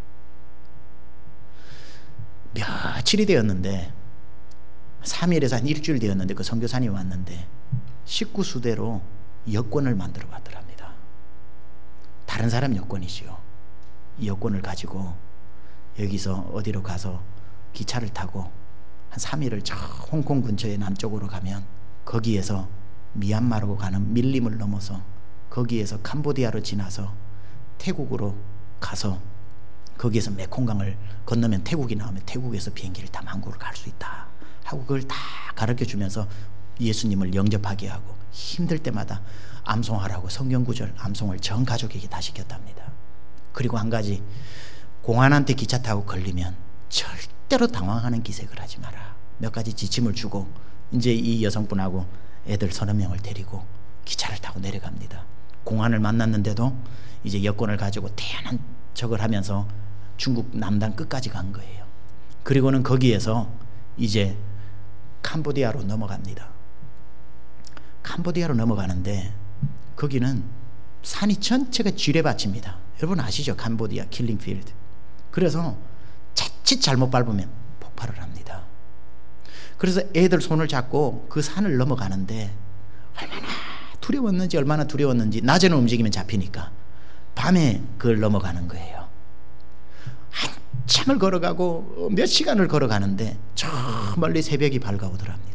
며칠이 되었는데, 삼 일에서 한 일주일 되었는데 그 선교사님이 왔는데 식구 수대로 여권을 만들어 왔더랍니다. 다른 사람 여권이지요. 이 여권을 가지고 여기서 어디로 가서 기차를 타고 한 삼 일을 저 홍콩 근처의 남쪽으로 가면 거기에서 미얀마로 가는 밀림을 넘어서 거기에서 캄보디아로 지나서 태국으로 가서 거기에서 메콩강을 건너면 태국이 나오면 태국에서 비행기를 타고 한국으로 갈 수 있다 하고 그걸 다 가르쳐주면서 예수님을 영접하게 하고 힘들 때마다 암송하라고 성경구절 암송을 전 가족에게 다 시켰답니다. 그리고 한 가지, 공안한테 기차 타고 걸리면 절대로 당황하는 기색을 하지 마라. 몇 가지 지침을 주고 이제 이 여성분하고 애들 서너 명을 데리고 기차를 타고 내려갑니다. 공안을 만났는데도 이제 여권을 가지고 태연한 척을 하면서 중국 남단 끝까지 간 거예요. 그리고는 거기에서 이제 캄보디아로 넘어갑니다. 캄보디아로 넘어가는데 거기는 산이 전체가 쥐레밭입니다. 여러분 아시죠? 캄보디아 킬링필드. 그래서 자칫 잘못 밟으면 폭발을 합니다. 그래서 애들 손을 잡고 그 산을 넘어가는데 얼마나 두려웠는지 얼마나 두려웠는지, 낮에는 움직이면 잡히니까 밤에 그걸 넘어가는 거예요. 한참을 걸어가고 몇 시간을 걸어가는데 저 멀리 새벽이 밝아오더랍니다.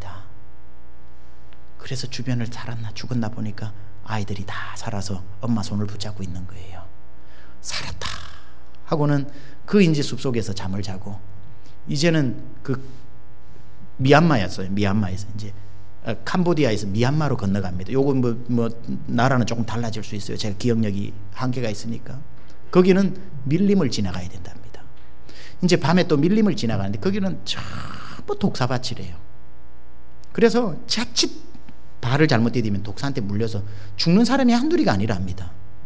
그래서 주변을 살았나 죽었나 보니까 아이들이 다 살아서 엄마 손을 붙잡고 있는 거예요. 살았다 하고는 그 인제 숲속에서 잠을 자고, 이제는 그 미얀마였어요. 미얀마에서 이제 캄보디아에서 미얀마로 건너갑니다. 요건 뭐, 뭐 나라는 조금 달라질 수 있어요. 제가 기억력이 한계가 있으니까. 거기는 밀림을 지나가야 된답니다. 이제 밤에 또 밀림을 지나가는데 거기는 전부 독사밭이래요. 그래서 자칫 발을 잘못 디디면 독사한테 물려서 죽는 사람이 한둘이가 아니랍니다.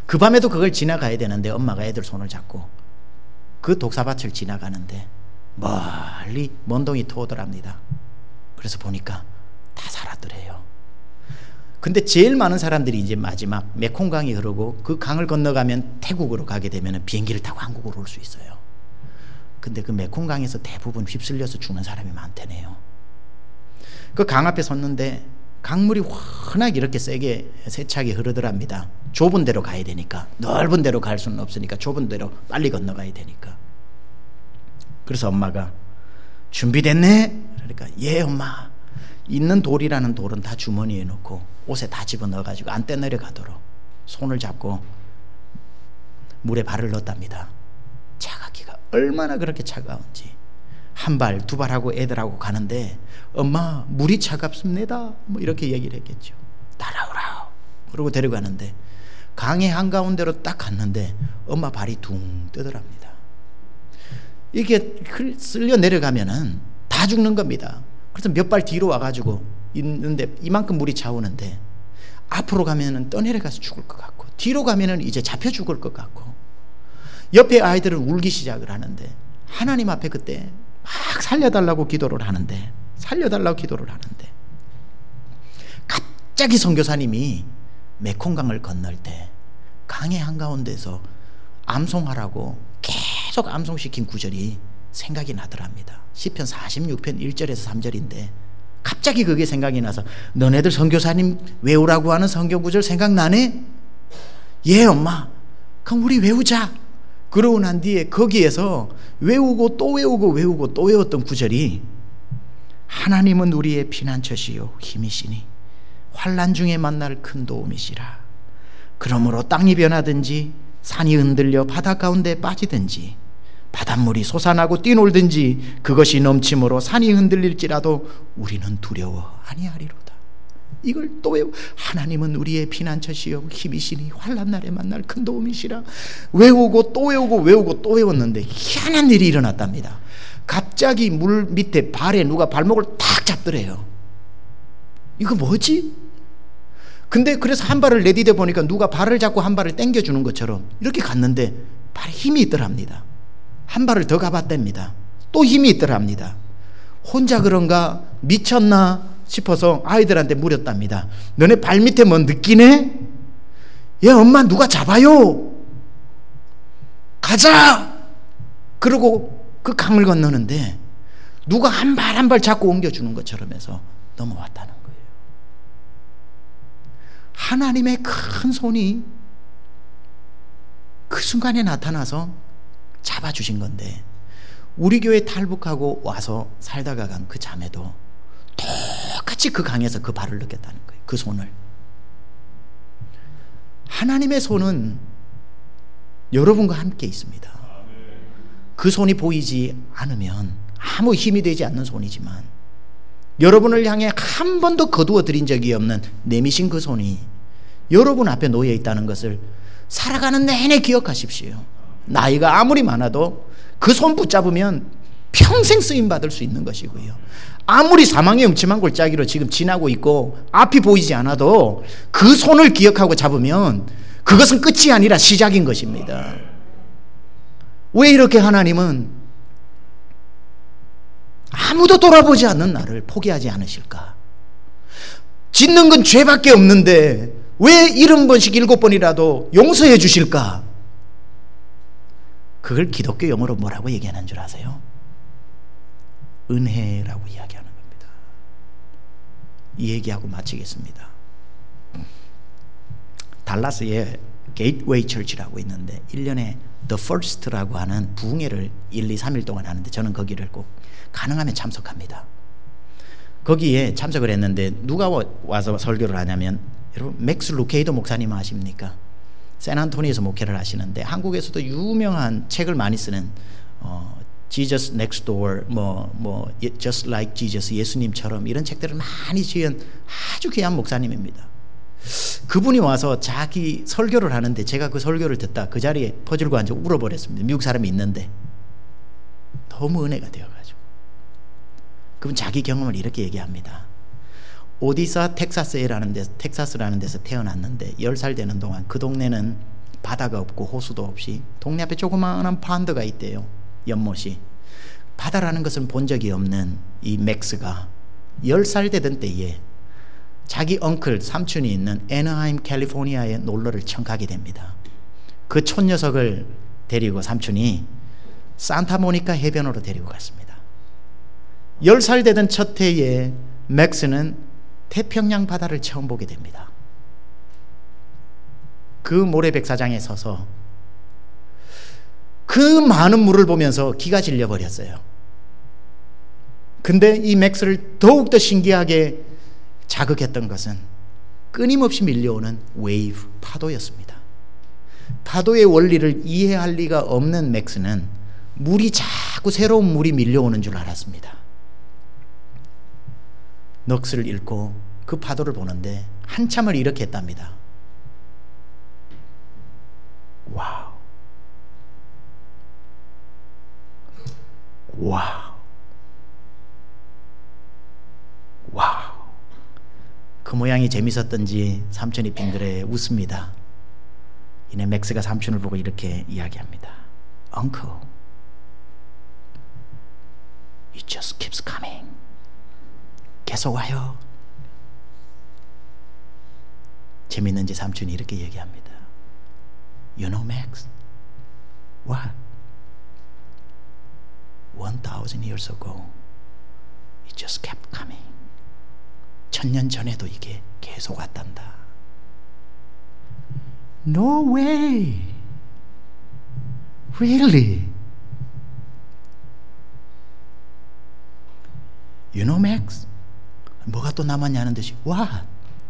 그 밤에도 그걸 지나가야 되는데 엄마가 애들 손을 잡고 그 독사밭을 지나가는데 멀리 먼동이 토오더랍니다. 그래서 보니까 다 살았더래요. 근데 제일 많은 사람들이 이제 마지막 메콩강이 흐르고 그 강을 건너가면 태국으로 가게 되면 비행기를 타고 한국으로 올 수 있어요. 근데 그 메콩강에서 대부분 휩쓸려서 죽는 사람이 많대네요. 그 강 앞에 섰는데 강물이 워낙 이렇게 세게 세차게 흐르더랍니다. 좁은 데로 가야 되니까, 넓은 데로 갈 수는 없으니까 좁은 데로 빨리 건너가야 되니까. 그래서 엄마가 준비됐네? 그러니까 예 엄마. 있는 돌이라는 돌은 다 주머니에 넣고 옷에 다 집어넣어가지고 안 떼내려가도록 손을 잡고 물에 발을 넣었답니다. 차갑기가 얼마나 그렇게 차가운지. 한 발, 두 발하고 애들하고 가는데 엄마 물이 차갑습니다 뭐 이렇게 얘기를 했겠죠. 따라오라. 그러고 데려가는데 강의 한가운데로 딱 갔는데 엄마 발이 둥 뜨더랍니다. 이게 쓸려 내려가면은 다 죽는 겁니다. 그래서 몇 발 뒤로 와가지고 있는데 이만큼 물이 차오는데 앞으로 가면은 떠내려가서 죽을 것 같고 뒤로 가면은 이제 잡혀 죽을 것 같고 옆에 아이들은 울기 시작을 하는데 하나님 앞에 그때 막 살려달라고 기도를 하는데 살려달라고 기도를 하는데 갑자기 선교사님이 메콩강을 건널 때 강의 한가운데서 암송하라고 계속 암송시킨 구절이 생각이 나더랍니다. 시편 사십육 편 일 절에서 삼 절인데 갑자기 그게 생각이 나서 너네들 선교사님 외우라고 하는 성경 구절 생각나네? 예 엄마 그럼 우리 외우자. 그러고 난 뒤에 거기에서 외우고 또 외우고 외우고 또 외웠던 구절이 하나님은 우리의 피난처시요 힘이시니 환난 중에 만날 큰 도움이시라. 그러므로 땅이 변하든지 산이 흔들려 바다 가운데 빠지든지 바닷물이 솟아나고 뛰놀든지 그것이 넘침으로 산이 흔들릴지라도 우리는 두려워 아니하리로다. 이걸 또 외우 하나님은 우리의 피난처시요 힘이시니 환난 날에 만날 큰 도움이시라. 외우고 또 외우고 외우고 또 외웠는데 희한한 일이 일어났답니다. 갑자기 물 밑에 발에 누가 발목을 탁 잡더래요. 이거 뭐지? 근데 그래서 한 발을 내디뎌 보니까 누가 발을 잡고 한 발을 당겨주는 것처럼 이렇게 갔는데 발에 힘이 있더랍니다. 한 발을 더 가봤답니다. 또 힘이 있더랍니다. 혼자 그런가 미쳤나 싶어서 아이들한테 물었답니다. 너네 발 밑에 뭐 느끼네? 예 엄마 누가 잡아요. 가자. 그러고 그 강을 건너는데 누가 한 발 한 발 잡고 옮겨주는 것처럼 해서 넘어왔다는 거예요. 하나님의 큰 손이 그 순간에 나타나서 잡아주신 건데 우리 교회 탈북하고 와서 살다가 간 그 자매도 똑같이 그 강에서 그 발을 느꼈다는 거예요. 그 손을. 하나님의 손은 여러분과 함께 있습니다. 그 손이 보이지 않으면 아무 힘이 되지 않는 손이지만 여러분을 향해 한 번도 거두어 드린 적이 없는 내미신 그 손이 여러분 앞에 놓여 있다는 것을 살아가는 내내 기억하십시오. 나이가 아무리 많아도 그 손 붙잡으면 평생 쓰임받을 수 있는 것이고요. 아무리 사망의 음침한 골짜기로 지금 지나고 있고 앞이 보이지 않아도 그 손을 기억하고 잡으면 그것은 끝이 아니라 시작인 것입니다. 왜 이렇게 하나님은 아무도 돌아보지 않는 나를 포기하지 않으실까? 짓는 건 죄밖에 없는데 왜 일흔 번씩 일곱 번이라도 용서해 주실까? 그걸 기독교 용어로 뭐라고 얘기하는 줄 아세요? 은혜라고 이야기하는 겁니다. 이 얘기하고 마치겠습니다. 달라스에 게이트웨이 철치라고 있는데 일 년에 The First라고 하는 부흥회를 일, 이, 삼 일 동안 하는데 저는 거기를 꼭 가능하면 참석합니다. 거기에 참석을 했는데 누가 와서 설교를 하냐면 여러분 맥스 루케이도 목사님 아십니까? 샌안토니에서 목회를 하시는데 한국에서도 유명한 책을 많이 쓰는 어, Jesus Next Door, 뭐, 뭐 Just Like Jesus, 예수님처럼 이런 책들을 많이 지은 아주 귀한 목사님입니다. 그분이 와서 자기 설교를 하는데 제가 그 설교를 듣다 그 자리에 퍼즐고 앉아 울어버렸습니다. 미국 사람이 있는데 너무 은혜가 되어가지고. 그분 자기 경험을 이렇게 얘기합니다. 오디사 텍사스라는 데서 텍사스라는 데서 태어났는데 열 살 되는 동안 그 동네는 바다가 없고 호수도 없이 동네 앞에 조그마한 펀드가 있대요. 연못이. 바다라는 것은 본 적이 없는 이 맥스가 열 살 되던 때에 자기 엉클, 삼촌이 있는 애너하임 캘리포니아에 놀러를 처음 가게 됩니다. 그 촌녀석을 데리고 삼촌이 산타모니카 해변으로 데리고 갔습니다. 열 살 되던 첫 해에 맥스는 태평양 바다를 처음 보게 됩니다. 그 모래백사장에 서서 그 많은 물을 보면서 기가 질려버렸어요. 근데 이 맥스를 더욱더 신기하게 자극했던 것은 끊임없이 밀려오는 웨이브, 파도였습니다. 파도의 원리를 이해할 리가 없는 맥스는 물이 자꾸 새로운 물이 밀려오는 줄 알았습니다. 넋을 잃고 그 파도를 보는데 한참을 이렇게 했답니다. 와우. 와우. 와우. 그 모양이 재밌었던지 삼촌이 빙그레 웃습니다. 이내 맥스가 삼촌을 보고 이렇게 이야기합니다. Uncle, it just keeps coming. 계속 와요. 재밌는지 삼촌이 이렇게 얘기합니다. You know, Max? What? One thousand years ago, it just kept coming. 천년 전에도 이게 계속 왔단다. No way. Really? You know, Max? 뭐가 또 남았냐는 듯이 What?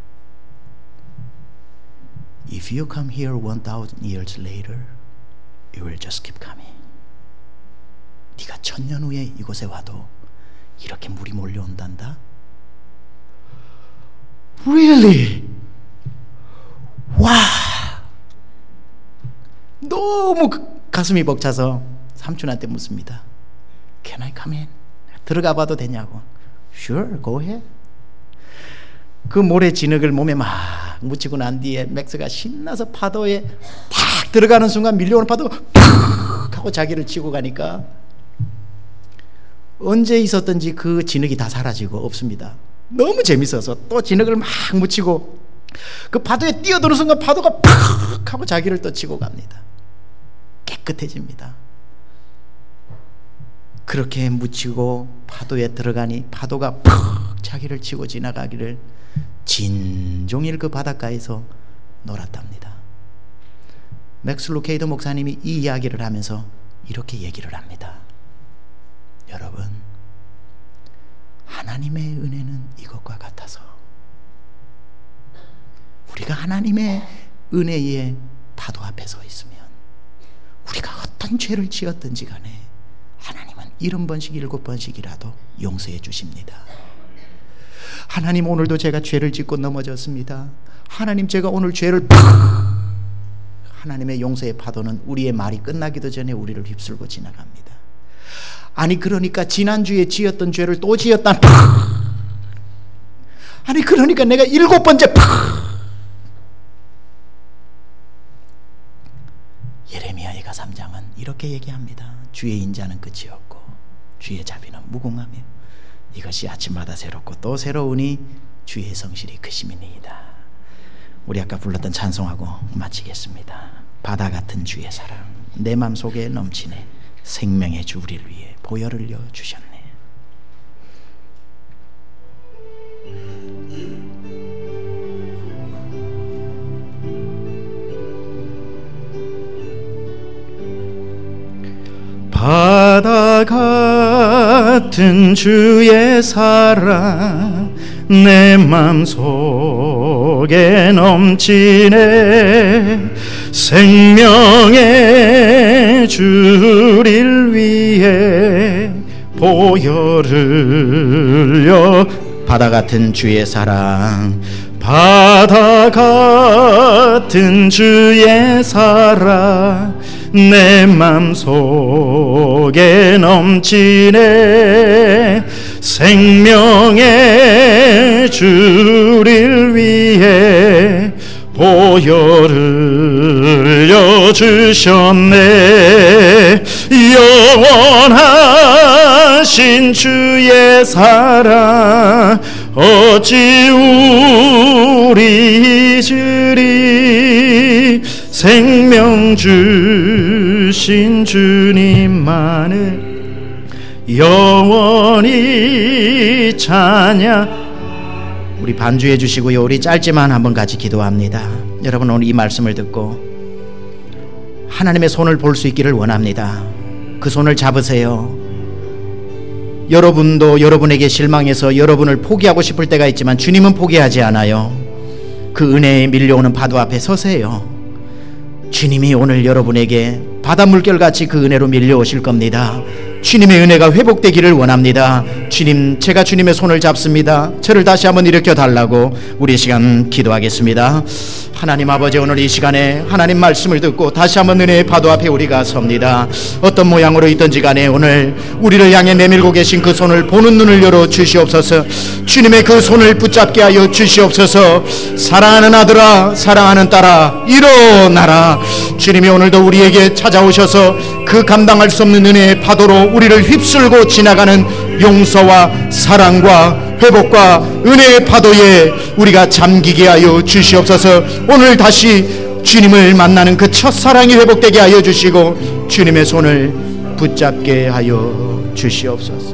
If you come here one thousand years later, it will just keep coming. 네가 천년 후에 이곳에 와도 이렇게 물이 몰려온단다. Really? 와! 너무 가슴이 벅차서 삼촌한테 묻습니다. Can I come in? 들어가 봐도 되냐고. Sure, go ahead. 그 모래 진흙을 몸에 막 묻히고 난 뒤에 맥스가 신나서 파도에 팍 들어가는 순간 밀려오는 파도가 팍 하고 자기를 치고 가니까 언제 있었던지 그 진흙이 다 사라지고 없습니다. 너무 재밌어서 또 진흙을 막 묻히고 그 파도에 뛰어드는 순간 파도가 팍 하고 자기를 또 치고 갑니다. 깨끗해집니다. 그렇게 묻히고 파도에 들어가니 파도가 팍 자기를 치고 지나가기를 진종일 그 바닷가에서 놀았답니다. 맥스 루케이더 목사님이 이 이야기를 하면서 이렇게 얘기를 합니다. 여러분, 하나님의 은혜는 이것과 같아서 우리가 하나님의 은혜의 파도 앞에 서 있으면 우리가 어떤 죄를 지었든지 간에 하나님은 일흔 번씩 일곱 번씩이라도 용서해 주십니다. 하나님, 오늘도 제가 죄를 짓고 넘어졌습니다. 하나님, 제가 오늘 죄를 하나님의 용서의 파도는 우리의 말이 끝나기도 전에 우리를 휩쓸고 지나갑니다. 아니 그러니까 지난주에 지었던 죄를 또 지었다. 아니 그러니까 내가 일곱 번째 예레미야가 삼 장은 이렇게 얘기합니다. 주의 인자는 끝이 없고 주의 자비는 무궁하며 이것이 아침마다 새롭고 또 새로우니 주의 성실이 크심이니이다. 우리 아까 불렀던 찬송하고 마치겠습니다. 바다 같은 주의 사랑 내 맘속에 넘치네. 생명의 주 우리를 위해 보혈을 려 주셨네. 바다 같은 주의 사랑 내 맘속에 넘치네. 생명의 주를 위해 보혈을 흘려. 바다 같은 주의 사랑 바다 같은 주의 사랑 내 맘속에 넘치네. 생명의 주를 위해 보혈을 흘려 주셨네. 영원하신 주의 사랑 어찌 우리 잊으리. 생명 주신 주님만을 영원히 찬양. 우리 반주해 주시고요. 우리 짧지만 한번 같이 기도합니다. 여러분, 오늘 이 말씀을 듣고 하나님의 손을 볼 수 있기를 원합니다. 그 손을 잡으세요. 여러분도 여러분에게 실망해서 여러분을 포기하고 싶을 때가 있지만 주님은 포기하지 않아요. 그 은혜에 밀려오는 파도 앞에 서세요. 주님이 오늘 여러분에게 바다 물결같이 그 은혜로 밀려오실 겁니다. 주님의 은혜가 회복되기를 원합니다. 주님, 제가 주님의 손을 잡습니다. 저를 다시 한번 일으켜 달라고 우리 이 시간 기도하겠습니다. 하나님 아버지, 오늘 이 시간에 하나님 말씀을 듣고 다시 한번 은혜의 파도 앞에 우리가 섭니다. 어떤 모양으로 있든지 간에 오늘 우리를 향해 내밀고 계신 그 손을 보는 눈을 열어 주시옵소서. 주님의 그 손을 붙잡게 하여 주시옵소서. 사랑하는 아들아, 사랑하는 딸아, 일어나라. 주님이 오늘도 우리에게 찾아오셔서 그 감당할 수 없는 은혜의 파도로 우리를 휩쓸고 지나가는 용서와 사랑과 회복과 은혜의 파도에 우리가 잠기게 하여 주시옵소서. 오늘 다시 주님을 만나는 그 첫사랑이 회복되게 하여 주시고 주님의 손을 붙잡게 하여 주시옵소서.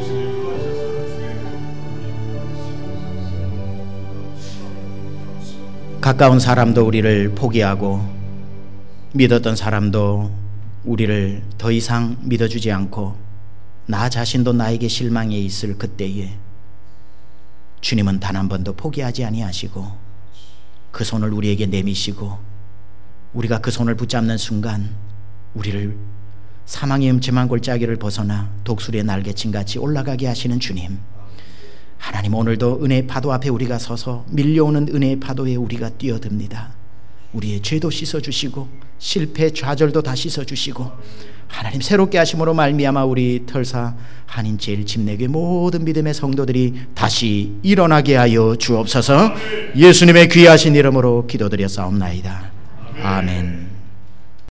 가까운 사람도 우리를 포기하고 믿었던 사람도 우리를 더 이상 믿어주지 않고 나 자신도 나에게 실망해 있을 그때에 주님은 단 한 번도 포기하지 아니하시고 그 손을 우리에게 내미시고 우리가 그 손을 붙잡는 순간 우리를 사망의 음침한 골짜기를 벗어나 독수리의 날개침같이 올라가게 하시는 주님, 하나님, 오늘도 은혜의 파도 앞에 우리가 서서 밀려오는 은혜의 파도에 우리가 뛰어듭니다. 우리의 죄도 씻어주시고 실패 좌절도 다 씻어주시고 하나님 새롭게 하심으로 말미암아 우리 털사 한인 제일 침례교회 모든 믿음의 성도들이 다시 일어나게 하여 주옵소서. 예수님의 귀하신 이름으로 기도드려 싸움나이다. 아멘.